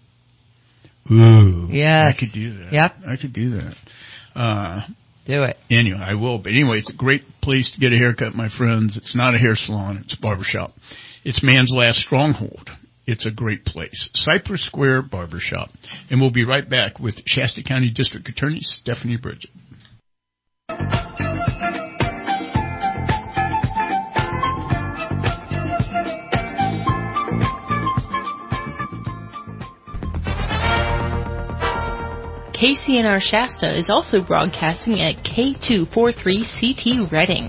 Ooh. Yes. I could do that. Yep. I could do that. Do it. Anyway, I will. But anyway, it's a great place to get a haircut, my friends. It's not a hair salon. It's a barbershop. It's man's last stronghold. It's a great place. Cypress Square Barbershop. And we'll be right back with Shasta County District Attorney Stephanie Bridget. KCNR Shasta is also broadcasting at K243CT Reading.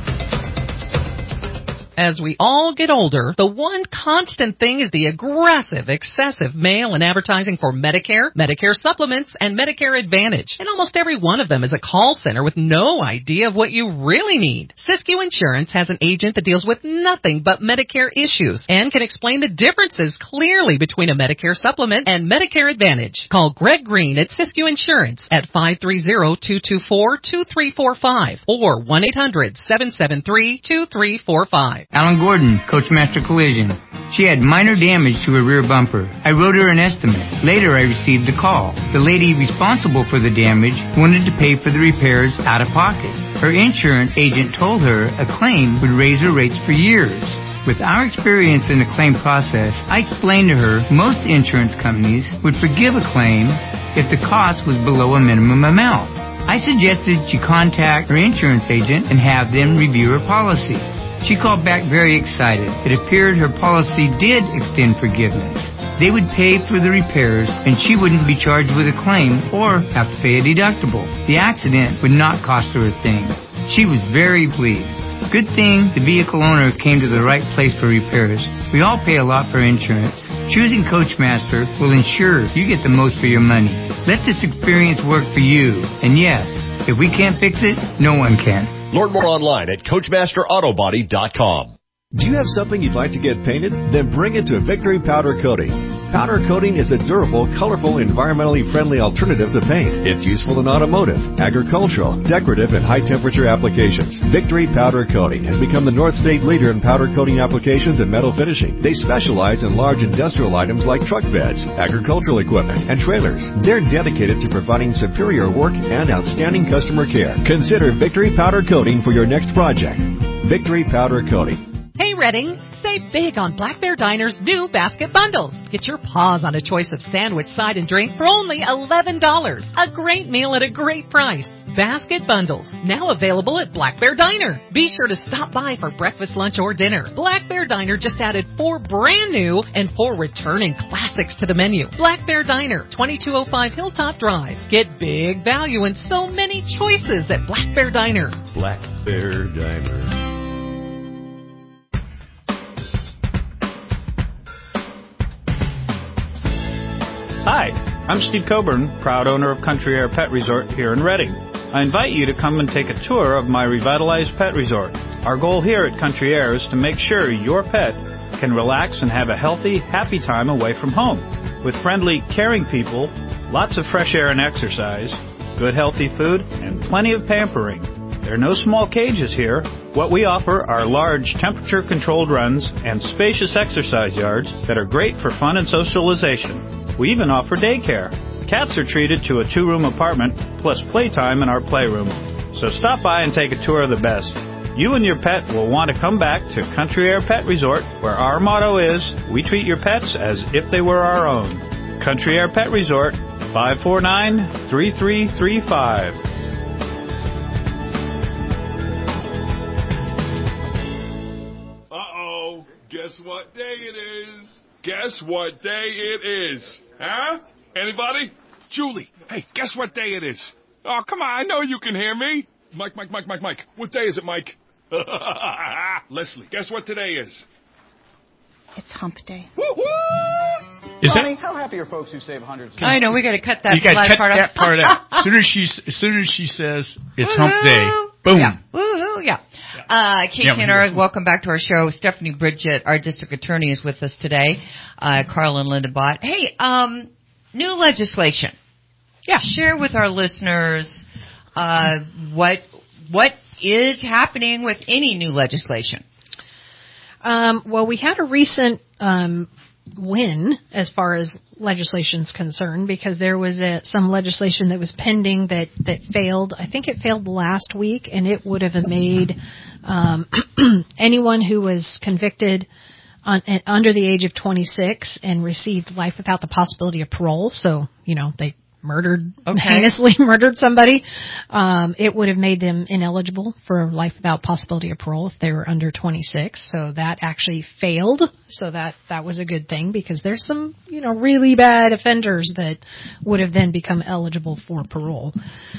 As we all get older, the one constant thing is the aggressive, excessive mail and advertising for Medicare, Medicare supplements, and Medicare Advantage. And almost every one of them is a call center with no idea of what you really need. Siskiyou Insurance has an agent that deals with nothing but Medicare issues and can explain the differences clearly between a Medicare supplement and Medicare Advantage. Call Greg Green at Siskiyou Insurance at 530-224-2345 or 1-800-773-2345. Alan Gordon, Coachmaster Collision. She had minor damage to her rear bumper. I wrote her an estimate. Later, I received a call. The lady responsible for the damage wanted to pay for the repairs out of pocket. Her insurance agent told her a claim would raise her rates for years. With our experience in the claim process, I explained to her most insurance companies would forgive a claim if the cost was below a minimum amount. I suggested she contact her insurance agent and have them review her policy. She called back very excited. It appeared her policy did extend forgiveness. They would pay for the repairs, and she wouldn't be charged with a claim or have to pay a deductible. The accident would not cost her a thing. She was very pleased. Good thing the vehicle owner came to the right place for repairs. We all pay a lot for insurance. Choosing Coachmaster will ensure you get the most for your money. Let this experience work for you. And yes, if we can't fix it, no one can. Learn more online at CoachmasterAutobody.com. Do you have something you'd like to get painted? Then bring it to Victory Powder Coating. Powder coating is a durable, colorful, environmentally friendly alternative to paint. It's useful in automotive, agricultural, decorative, and high-temperature applications. Victory Powder Coating has become the North State leader in powder coating applications and metal finishing. They specialize in large industrial items like truck beds, agricultural equipment, and trailers. They're dedicated to providing superior work and outstanding customer care. Consider Victory Powder Coating for your next project. Victory Powder Coating. Hey Reading, save big on Black Bear Diner's new basket bundles. Get your paws on a choice of sandwich, side, and drink for only $11. A great meal at a great price. Basket bundles, now available at Black Bear Diner. Be sure to stop by for breakfast, lunch, or dinner. Black Bear Diner just added 4 brand new and 4 returning classics to the menu. Black Bear Diner, 2205 Hilltop Drive. Get big value and so many choices at Black Bear Diner. Black Bear Diner. Hi, I'm Steve Coburn, proud owner of Country Air Pet Resort here in Reading. I invite you to come and take a tour of my revitalized pet resort. Our goal here at Country Air is to make sure your pet can relax and have a healthy, happy time away from home. With friendly, caring people, lots of fresh air and exercise, good healthy food, and plenty of pampering. There are no small cages here. What we offer are large temperature-controlled runs and spacious exercise yards that are great for fun and socialization. We even offer daycare. Cats are treated to a 2-room apartment plus playtime in our playroom. So stop by and take a tour of the best. You and your pet will want to come back to Country Air Pet Resort, where our motto is, we treat your pets as if they were our own. Country Air Pet Resort, 549-3335. Uh-oh, guess what day it is? Guess what day it is? Huh? Anybody? Julie, hey, guess what day it is? Oh, come on, I know you can hear me. Mike. What day is it, Mike? Leslie, guess what today is? It's hump day. Is Molly, that? how happy are folks who save hundreds? I know, we got to cut that You got to last cut part that part out. As soon as she says it's hump day, boom. Yeah. Woo-hoo, yeah. Casey and Eric, welcome back to our show. Stephanie Bridget, our district attorney, is with us today. Carl and Linda Bott. Hey, new legislation. Yeah. Share with our listeners what is happening with any new legislation. Well, we had a recent win as far as legislation's concerned, because there was some legislation that was pending that failed. I think it failed last week, and it would have made anyone who was convicted under the age of 26 and received life without the possibility of parole. So, they heinously murdered somebody. It would have made them ineligible for life without possibility of parole if they were under 26. So that actually failed. So that was a good thing, because there's some, really bad offenders that would have then become eligible for parole.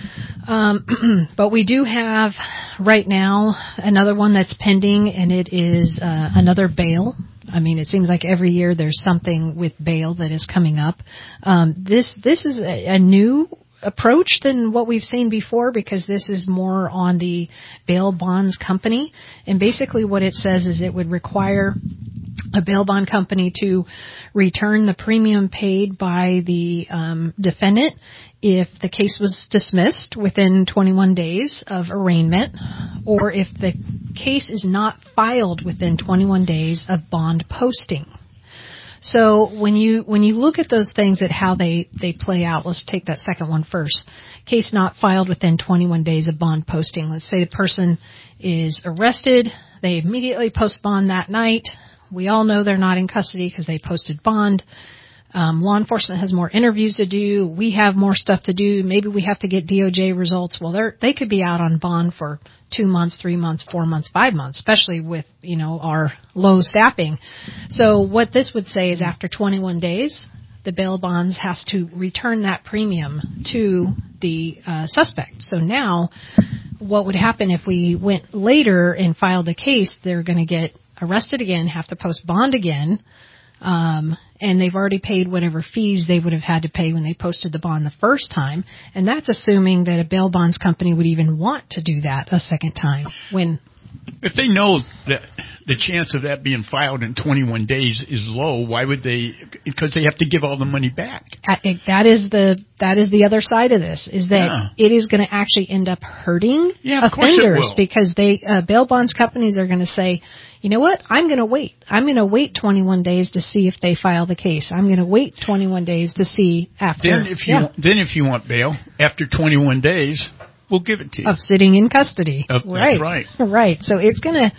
But we do have right now another one that's pending, and it is another bail. I mean, it seems like every year there's something with bail that is coming up. This is a new approach than what we've seen before, because this is more on the bail bonds company. And basically what it says is it would require a bail bond company to return the premium paid by the defendant if the case was dismissed within 21 days of arraignment, or if the case is not filed within 21 days of bond posting. So when you look at those things at how they play out, let's take that second one first. Case not filed within 21 days of bond posting. Let's say the person is arrested, they immediately post bond that night. We all know they're not in custody because they posted bond. Law enforcement has more interviews to do. We have more stuff to do. Maybe we have to get DOJ results. Well, they could be out on bond for 2 months, 3 months, 4 months, 5 months, especially with, our low staffing. So what this would say is after 21 days, the bail bonds has to return that premium to the suspect. So now what would happen if we went later and filed a case, they're going to get arrested again, have to post bond again, and they've already paid whatever fees they would have had to pay when they posted the bond the first time. And that's assuming that a bail bonds company would even want to do that a second time. If they know that the chance of that being filed in 21 days is low, why would they? Because they have to give all the money back. That is the other side of this, is that it is going to actually end up hurting offenders, because bail bonds companies are going to say, you know what? I'm going to wait. I'm going to wait 21 days to see if they file the case. I'm going to wait 21 days to see after. Then if you want bail after 21 days, we'll give it to you. Of sitting in custody. Right. That's right. Right. So it's going to,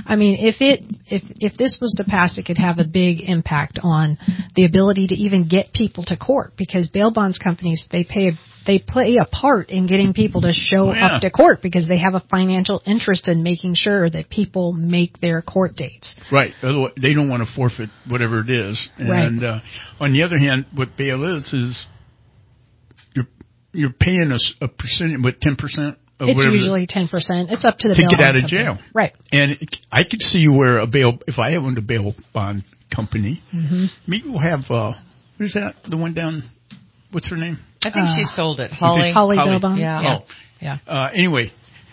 if this was to pass, it could have a big impact on the ability to even get people to court, because bail bonds companies, they play a part in getting people to show up to court, because they have a financial interest in making sure that people make their court dates. Right. Otherwise, they don't want to forfeit whatever it is. And on the other hand, what bail is you're paying a percentage, but 10% of it's whatever. It's usually 10%. It's up to the bail bond to get out of company. jail. Right. And I could see where if I owned a bail bond company, maybe we'll have, what is that? The one down what's her name? I think she sold it. Holly Bilbon. Yeah. Anyway,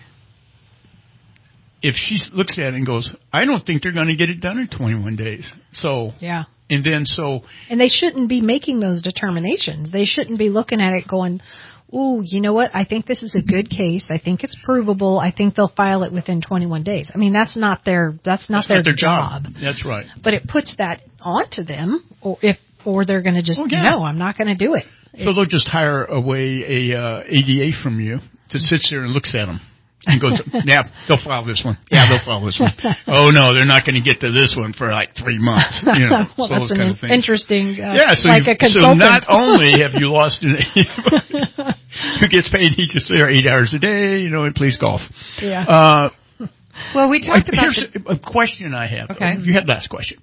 if she looks at it and goes, I don't think they're going to get it done in 21 days. So and they shouldn't be making those determinations. They shouldn't be looking at it going, ooh, you know what? I think this is a good case. I think it's provable. I think they'll file it within 21 days. I mean, that's not their job. That's right. But it puts that onto them, or they're going to just no, I'm not going to do it. So they'll just hire away a ADA from you that sits there and looks at them. And goes, yeah, they'll file this one. Yeah, they'll file this one. Oh no, they're not going to get to this one for like 3 months. You know, well, so that's an interesting. So like a consultant. So not only have you lost who gets paid, he just there 8 hours a day, you know, and plays golf. Yeah. Well, we talked about. Here's a question I have. Okay. You had last question.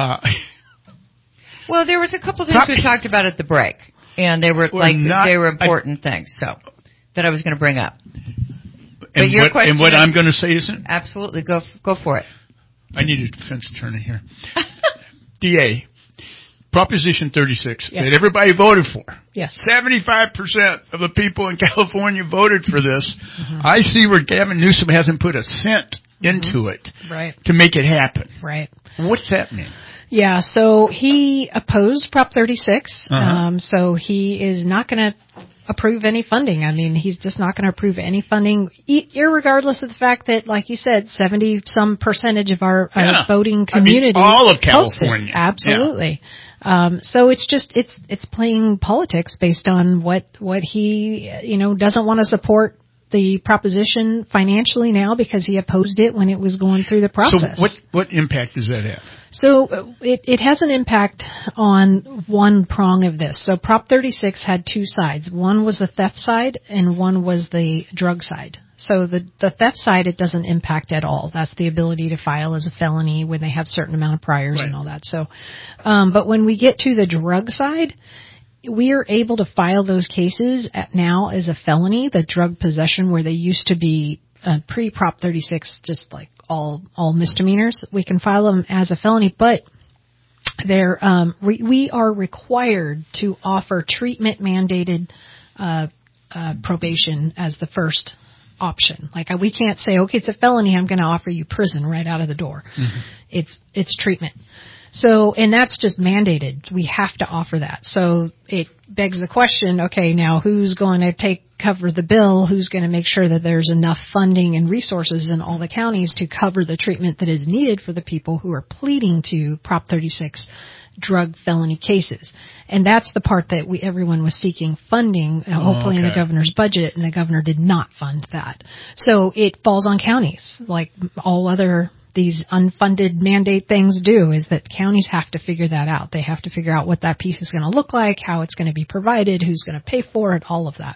Well, there was a couple of things we talked about at the break, and they were they were important things. So that I was going to bring up. But your question and what I'm going to say isn't? Absolutely. Go for it. I need a defense attorney here. DA, Proposition 36 that everybody voted for. Yes. 75% of the people in California voted for this. Mm-hmm. I see where Gavin Newsom hasn't put a cent into it to make it happen. Right. What's that mean? Yeah, so he opposed Prop 36. So he is not going to approve any funding. I mean, he's just not going to approve any funding, irregardless of the fact that, like you said, 70% of our voting community, all of California, absolutely. Yeah. So it's just it's playing politics based on what he doesn't want to support the proposition financially now because he opposed it when it was going through the process. So what impact does that have? So it has an impact on one prong of this. So Prop 36 had two sides. One was the theft side and one was the drug side. So the theft side, it doesn't impact at all. That's the ability to file as a felony when they have a certain amount of priors and all that. So, but when we get to the drug side, we are able to file those cases now as a felony, the drug possession, where they used to be pre-Prop 36, just like all misdemeanors. We can file them as a felony, but they're we are required to offer treatment mandated probation as the first option. Like we can't say, okay, it's a felony, I'm going to offer you prison right out of the door. Mm-hmm. It's treatment. So, and that's just mandated. We have to offer that. So it begs the question, okay, now who's going to cover the bill? Who's going to make sure that there's enough funding and resources in all the counties to cover the treatment that is needed for the people who are pleading to Prop 36 drug felony cases? And that's the part that everyone was seeking funding, hopefully in the governor's budget, and the governor did not fund that. So it falls on counties, like all other these unfunded mandate things do, is that counties have to figure that out. They have to figure out what that piece is going to look like, how it's going to be provided, who's going to pay for it, all of that.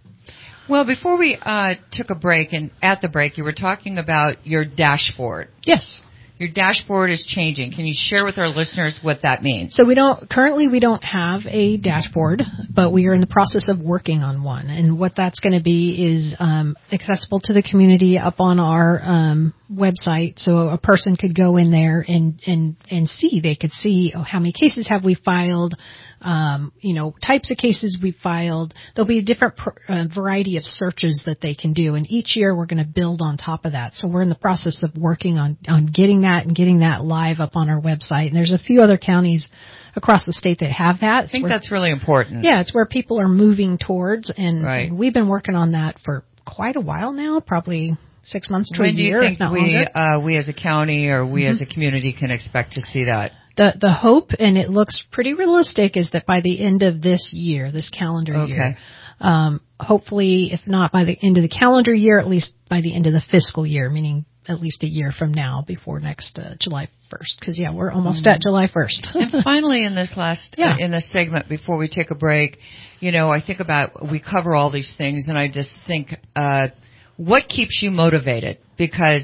Well, before we took a break, and at the break, you were talking about your dashboard. Yes. Your dashboard is changing. Can you share with our listeners what that means? So we don't have a dashboard, but we are in the process of working on one. And what that's going to be is accessible to the community up on our website. So a person could go in there and see. They could see how many cases have we filed, types of cases we filed. There'll be a different variety of searches that they can do, and each year we're going to build on top of that. So we're in the process of working on getting that live up on our website. And there's a few other counties across the state that have that. I think that's really important. Yeah, it's where people are moving towards, and we've been working on that for quite a while now, probably 6 months to a year. When do you think we as a county or we as a community can expect to see that? The hope, and it looks pretty realistic, is that by the end of this year, this calendar year, hopefully, if not by the end of the calendar year, at least by the end of the fiscal year, meaning at least a year from now, before next July 1st. Because, we're almost at July 1st. And finally, in this in this segment, before we take a break, I think about, we cover all these things, and I just think, what keeps you motivated? Because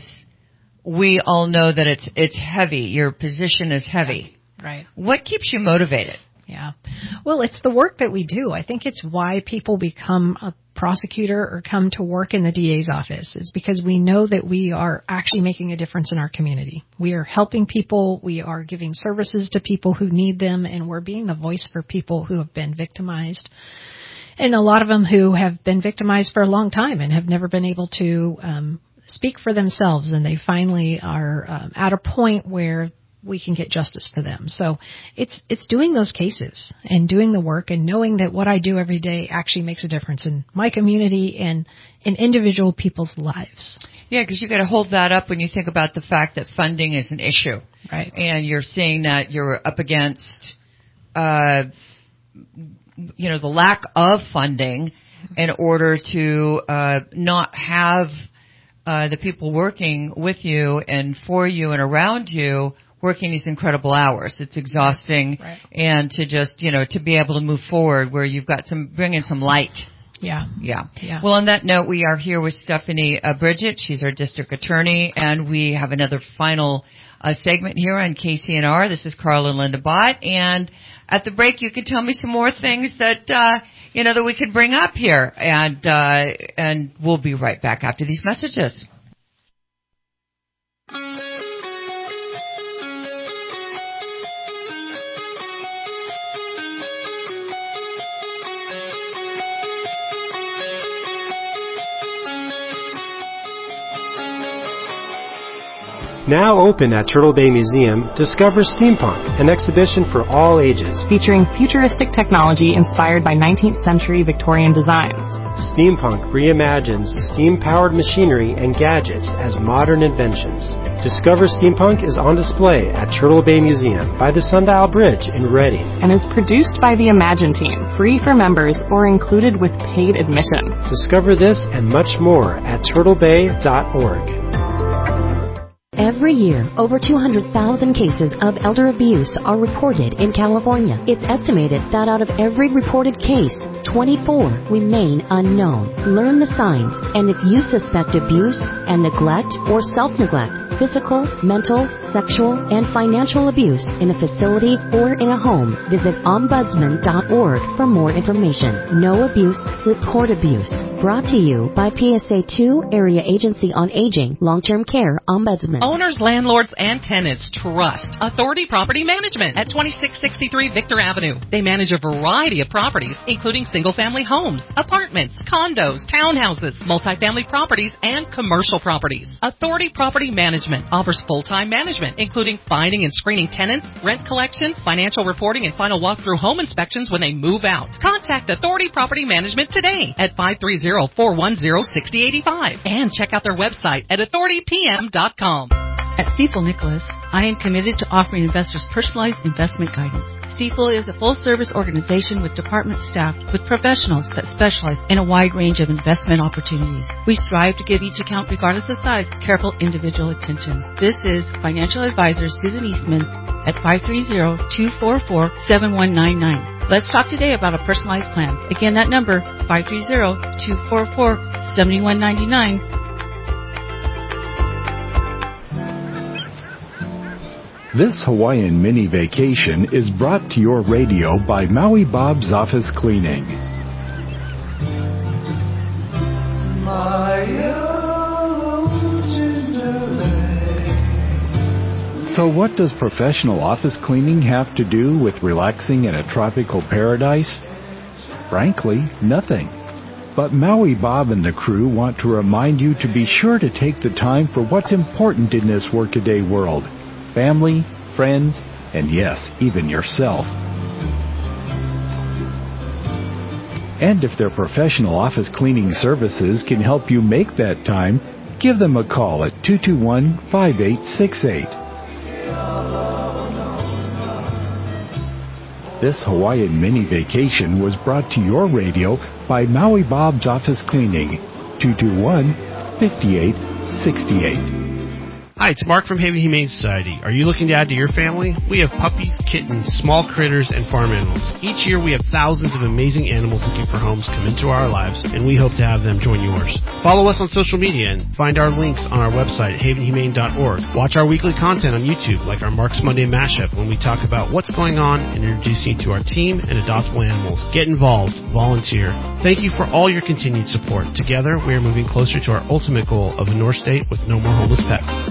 we all know that it's heavy. Your position is heavy. Right. What keeps you motivated? Yeah. Well, it's the work that we do. I think it's why people become prosecutor or come to work in the DA's office is because we know that we are actually making a difference in our community. We are helping people. We are giving services to people who need them, and we're being the voice for people who have been victimized. And a lot of them who have been victimized for a long time and have never been able to speak for themselves, and they finally are at a point where we can get justice for them. So it's doing those cases and doing the work and knowing that what I do every day actually makes a difference in my community and in individual people's lives. Yeah, because you got to hold that up when you think about the fact that funding is an issue. Right. And you're seeing that you're up against, the lack of funding in order to not have the people working with you and for you and around you working these incredible hours. It's exhausting. Right. And to just, to be able to move forward where you've got bringing some light. Yeah. Well, on that note, we are here with Stephanie Bridget. She's our district attorney, and we have another final segment here on KCNR. This is Carl and Linda Bott, and at the break, you could tell me some more things that that we could bring up here, and we'll be right back after these messages. Now open at Turtle Bay Museum, Discover Steampunk, an exhibition for all ages. Featuring futuristic technology inspired by 19th century Victorian designs. Steampunk reimagines steam-powered machinery and gadgets as modern inventions. Discover Steampunk is on display at Turtle Bay Museum by the Sundial Bridge in Reading. And is produced by the Imagine team, free for members or included with paid admission. Discover this and much more at turtlebay.org. Every year, over 200,000 cases of elder abuse are reported in California. It's estimated that out of every reported case, 24 remain unknown. Learn the signs, and if you suspect abuse and neglect or self-neglect, physical, mental, sexual, and financial abuse in a facility or in a home, visit ombudsman.org for more information. Know abuse, report abuse. Brought to you by PSA 2 Area Agency on Aging, Long-Term Care Ombudsman. Owners, landlords, and tenants trust Authority Property Management at 2663 Victor Avenue. They manage a variety of properties, including single-family homes, apartments, condos, townhouses, multifamily properties, and commercial properties. Authority Property Management offers full-time management, including finding and screening tenants, rent collection, financial reporting, and final walkthrough home inspections when they move out. Contact Authority Property Management today at 530-410-6085 and check out their website at authoritypm.com. At Stifel Nicholas, I am committed to offering investors personalized investment guidance. Stifel is a full-service organization with department staff with professionals that specialize in a wide range of investment opportunities. We strive to give each account, regardless of size, careful individual attention. This is financial advisor Susan Eastman at 530-244-7199. Let's talk today about a personalized plan. Again, that number, 530-244-7199. This Hawaiian mini vacation is brought to your radio by Maui Bob's Office Cleaning. So what does professional office cleaning have to do with relaxing in a tropical paradise? Frankly, nothing. But Maui Bob and the crew want to remind you to be sure to take the time for what's important in this workaday world. Family, friends, and yes, even yourself. And if their professional office cleaning services can help you make that time, give them a call at 221-5868. This Hawaiian mini vacation was brought to your radio by Maui Bob's Office Cleaning, 221-5868. Hi, it's Mark from Haven Humane Society. Are you looking to add to your family? We have puppies, kittens, small critters, and farm animals. Each year we have thousands of amazing animals looking for homes come into our lives, and we hope to have them join yours. Follow us on social media and find our links on our website at havenhumane.org. Watch our weekly content on YouTube, like our Mark's Monday Mashup, when we talk about what's going on and introduce you to our team and adoptable animals. Get involved. Volunteer. Thank you for all your continued support. Together, we are moving closer to our ultimate goal of a North State with no more homeless pets.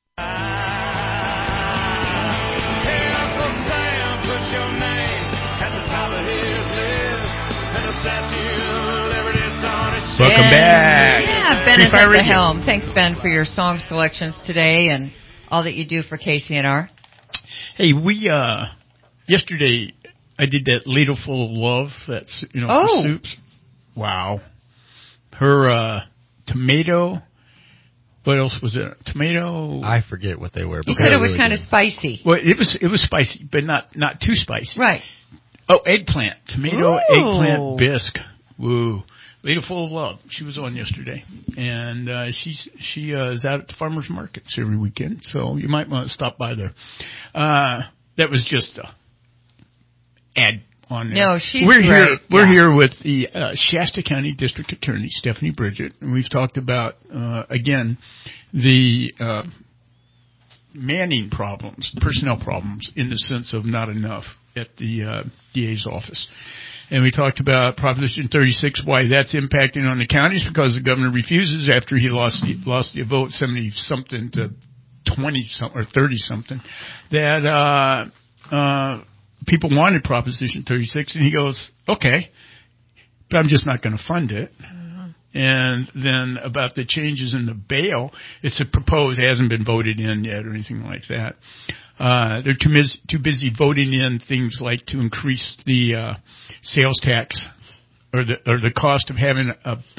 Welcome back. Yeah, Ben is at the helm. Thanks, Ben, for your song selections today and all that you do for KCNR. Hey, we yesterday I did that ladle full of love. That's for soups. Wow. Her tomato. What else was it? Tomato. I forget what they were. You said it was kind of spicy. Well, it was spicy, but not too spicy. Right. Oh, eggplant. Tomato eggplant bisque. Woo. Ladle full of love. She was on yesterday, and she is out at the farmers markets every weekend, so you might want to stop by there. That was just a ad on there. No, she's great. We're here with the Shasta County District Attorney Stephanie Bridget, and we've talked about again the manning problems, personnel problems, in the sense of not enough at the DA's office. And we talked about Proposition 36, why that's impacting on the counties, because the governor refuses after he lost the vote 70-something to 20-something or 30-something, that people wanted Proposition 36, and he goes, okay, but I'm just not going to fund it. Mm-hmm. And then about the changes in the bail, it's proposed, it hasn't been voted in yet or anything like that. They're too busy voting in things like to increase the sales tax or the cost of having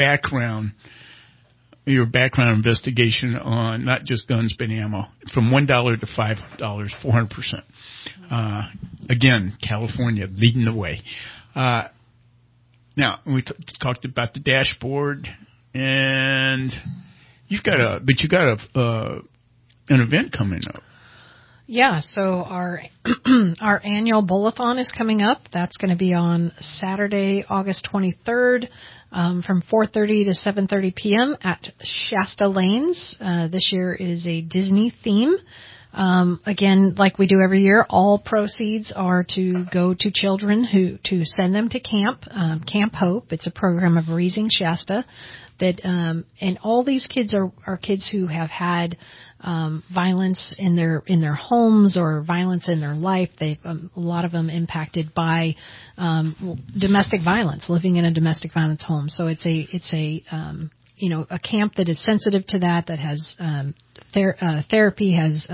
your background investigation on not just guns but ammo from $1 to $5, 400%. Again, California leading the way. Now we talked about the dashboard, and you got an event coming up. Yeah, so our annual Bowl-a-thon is coming up. That's going to be on Saturday, August 23rd, from 4:30 to 7:30 p.m. at Shasta Lanes. This year is a Disney theme. Again, like we do every year, all proceeds are to go to children to send them to camp, Camp Hope. It's a program of Raising Shasta. And all these kids are kids who have had violence in their homes or violence in their life. They've a lot of them impacted by domestic violence, living in a domestic violence home. So it's a camp that is sensitive to that has therapy, has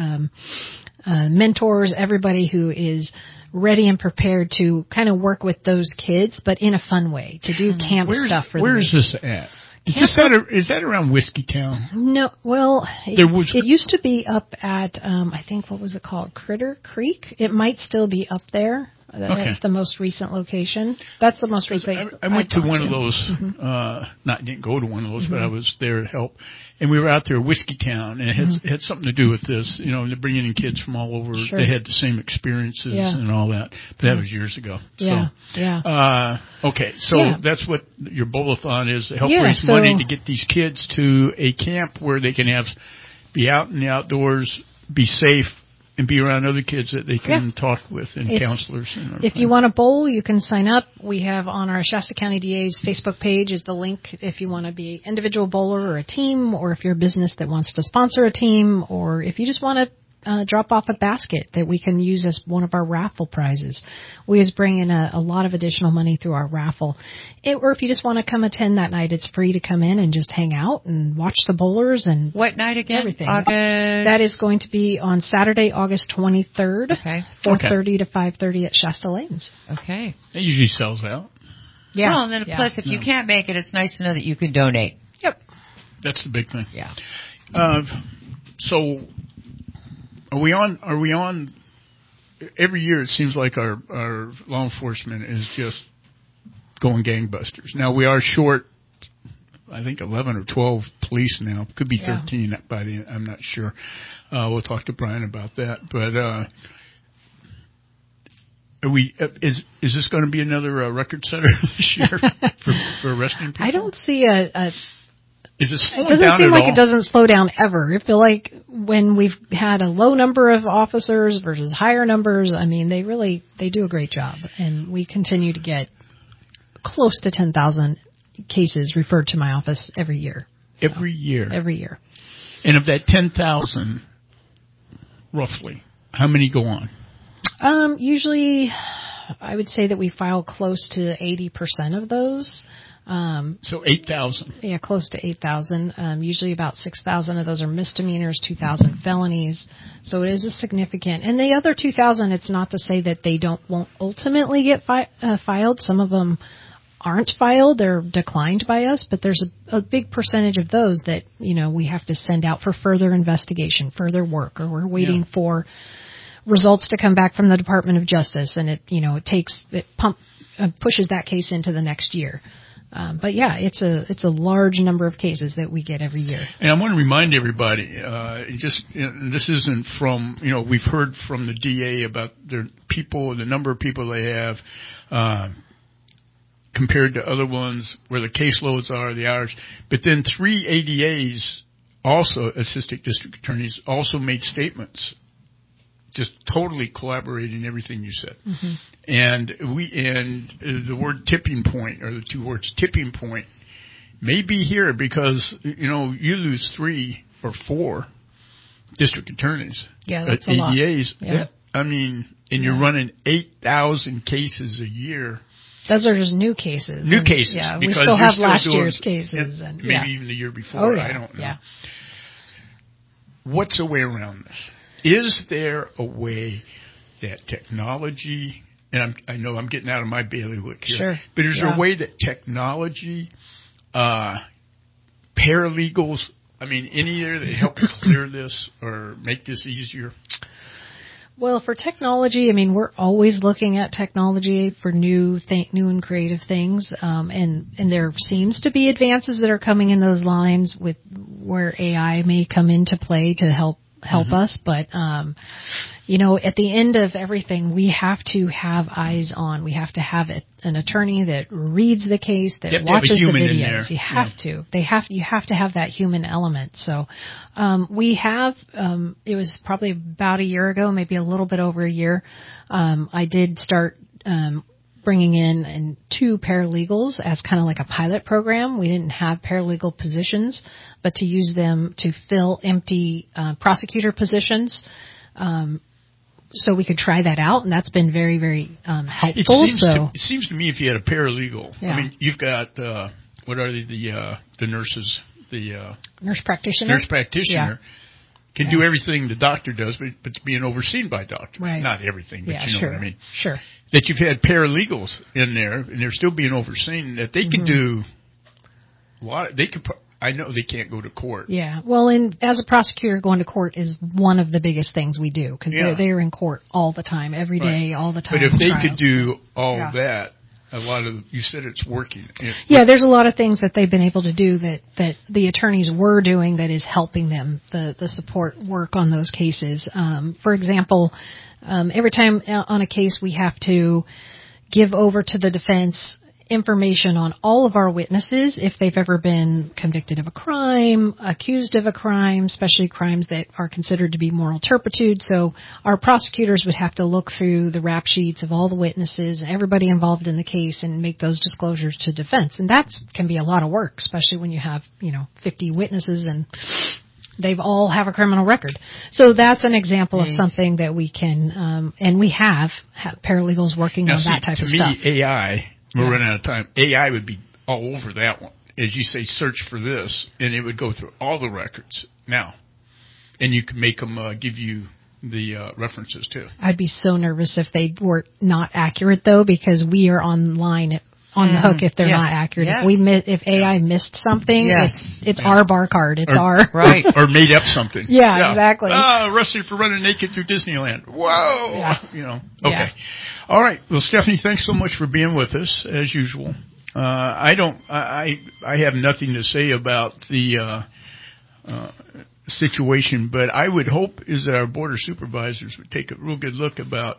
mentors, everybody who is ready and prepared to kind of work with those kids, but in a fun way, to do camp stuff for them. Where is this at? Is that around Whiskeytown? No, well, it used to be up at, I think, what was it called? Critter Creek? It might still be up there. That's the most recent location. That's the most recent. I went to one of those, didn't go to one of those, but I was there to help. And we were out there at Whiskeytown, and it had something to do with this. They're bringing in kids from all over. Sure. They had the same experiences and all that. But that was years ago. Yeah, so, okay, so that's what your Bowl-a-thon is, to help raise money to get these kids to a camp where they can be out in the outdoors, be safe, and be around other kids that they can talk with and counselors. If you want to bowl, you can sign up. We have on our Shasta County DA's Facebook page is the link if you want to be an individual bowler or a team, or if you're a business that wants to sponsor a team, or if you just want to drop off a basket that we can use as one of our raffle prizes. We always bring in a lot of additional money through our raffle. Or if you just want to come attend that night, it's free to come in and just hang out and watch the bowlers and what night again? Everything. August. That is going to be on Saturday, August 23rd, 4:30 to 5:30 at Shasta Lanes. Okay. It usually sells out. Yeah. Well, and then plus, if you can't make it, it's nice to know that you can donate. Yep. That's the big thing. Yeah. So. Are we on? Every year it seems like our law enforcement is just going gangbusters. Now we are short I think 11 or 12 police now. Could be 13 by the end. I'm not sure. We'll talk to Brian about that. But is this going to be another record setter this year for arresting people? I don't see Is it slowing doesn't down seem at like all? it doesn't slow down ever. I feel like when we've had a low number of officers versus higher numbers, I mean, they do a great job, and we continue to get close to 10,000 cases referred to my office every year. Every year. And of that 10,000, roughly, how many go on? Usually, I would say that we file close to 80% of those. So 8,000. Yeah, close to 8,000. Usually about 6,000 of those are misdemeanors, 2,000 felonies. So it is a significant. And the other 2,000, it's not to say that they won't ultimately get filed. Some of them aren't filed; they're declined by us. But there's a big percentage of those that we have to send out for further investigation, further work, or we're waiting for results to come back from the Department of Justice, and it pushes that case into the next year. But yeah, it's a large number of cases that we get every year. And I want to remind everybody, this isn't from, we've heard from the DA about the number of people they have, compared to other ones where the caseloads are, the hours. But then 3 ADAs, also assistant district attorneys, also made statements, just totally collaborating everything you said. Mm-hmm. And the word tipping point, or the two words tipping point, may be here because, you lose 3 or 4 district attorneys. Yeah, that's ADAs. a lot. Yeah. And you're running 8,000 cases a year. Those are just new cases. New cases. Yeah, we still have last year's cases. And and maybe even the year before. Oh, yeah. I don't know. Yeah. What's a way around this? Is there a way that technology, and I know I'm getting out of my bailiwick here, sure. But is there a way that technology, paralegals, any there that help clear this or make this easier? Well, for technology, we're always looking at technology for new and creative things, and there seems to be advances that are coming in those lines with where AI may come into play to help us. But, at the end of everything, we have to have eyes on. We have to have an attorney that reads the case, that watches the videos. You have to. You have to have that human element. So, we have, it was probably about a year ago, maybe a little bit over a year. I did start, bringing in 2 paralegals as kind of like a pilot program. We didn't have paralegal positions, but to use them to fill empty prosecutor positions, so we could try that out, and that's been very, very helpful. It seems to me if you had a paralegal, you've got what are they, the nurses, the nurse practitioner. Can do everything the doctor does, but it's being overseen by doctors. Right. Not everything, but you know what I mean. Sure. That you've had paralegals in there, and they're still being overseen, that they can do a lot. I know they can't go to court. Yeah. Well, as a prosecutor, going to court is one of the biggest things we do, because they're in court all the time, every day, all the time. But if they could do all that, you said it's working. There's a lot of things that they've been able to do that the attorneys were doing that is helping them, the support work on those cases. For example, every time on a case we have to give over to the defense information on all of our witnesses, if they've ever been convicted of a crime, accused of a crime, especially crimes that are considered to be moral turpitude. So our prosecutors would have to look through the rap sheets of all the witnesses and everybody involved in the case and make those disclosures to defense. And that can be a lot of work, especially when you have, 50 witnesses and they've all have a criminal record. So that's an example of something that we can, and we have paralegals working on that type of stuff. To me, AI, we're running out of time, AI would be all over that one. As you say, search for this, and it would go through all the records now. And you can make them give you the references, too. I'd be so nervous if they were not accurate, though, because we are online on the hook if they're not accurate. Yes. If AI missed something, it's our bar card. It's our... Right. Or made up something. Yeah, exactly. Arrested for running naked through Disneyland. Whoa! Okay. All right. Well, Stephanie, thanks so much for being with us, as usual. I have nothing to say about the situation, but I would hope is that our board of supervisors would take a real good look about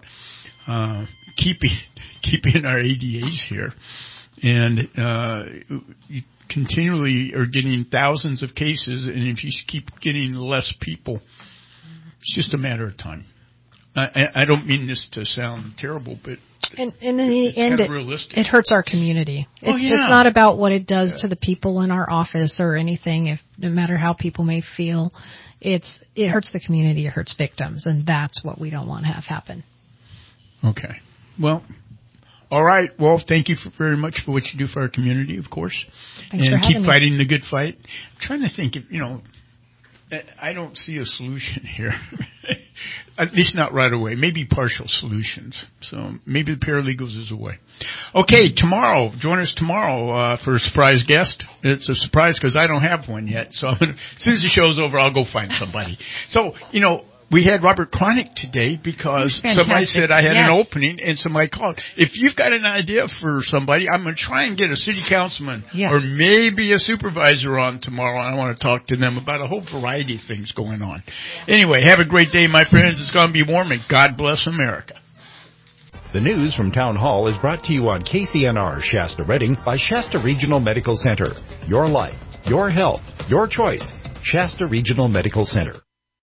keeping our ADAs here, and you continually are getting thousands of cases, and if you keep getting less people, it's just a matter of time. I don't mean this to sound terrible, but and in the end, it hurts our community. It's not about what it does to the people in our office or anything. No matter how people may feel, it hurts the community. It hurts victims, and that's what we don't want to have happen. Okay. Well, all right. Well, thank you very much for what you do for our community, of course. Thanks for having me. And keep fighting the good fight. I'm trying to think if, I don't see a solution here. At least not right away. Maybe partial solutions. So maybe the paralegals is a way. Okay, tomorrow. Join us tomorrow for a surprise guest. It's a surprise because I don't have one yet. So as soon as the show's over, I'll go find somebody. So, we had Robert Kronick today because somebody said I had an opening, and somebody called. If you've got an idea for somebody, I'm going to try and get a city councilman or maybe a supervisor on tomorrow. I want to talk to them about a whole variety of things going on. Anyway, have a great day, my friends. It's going to be warm, and God bless America. The news from Town Hall is brought to you on KCNR Shasta Redding by Shasta Regional Medical Center. Your life, your health, your choice. Shasta Regional Medical Center.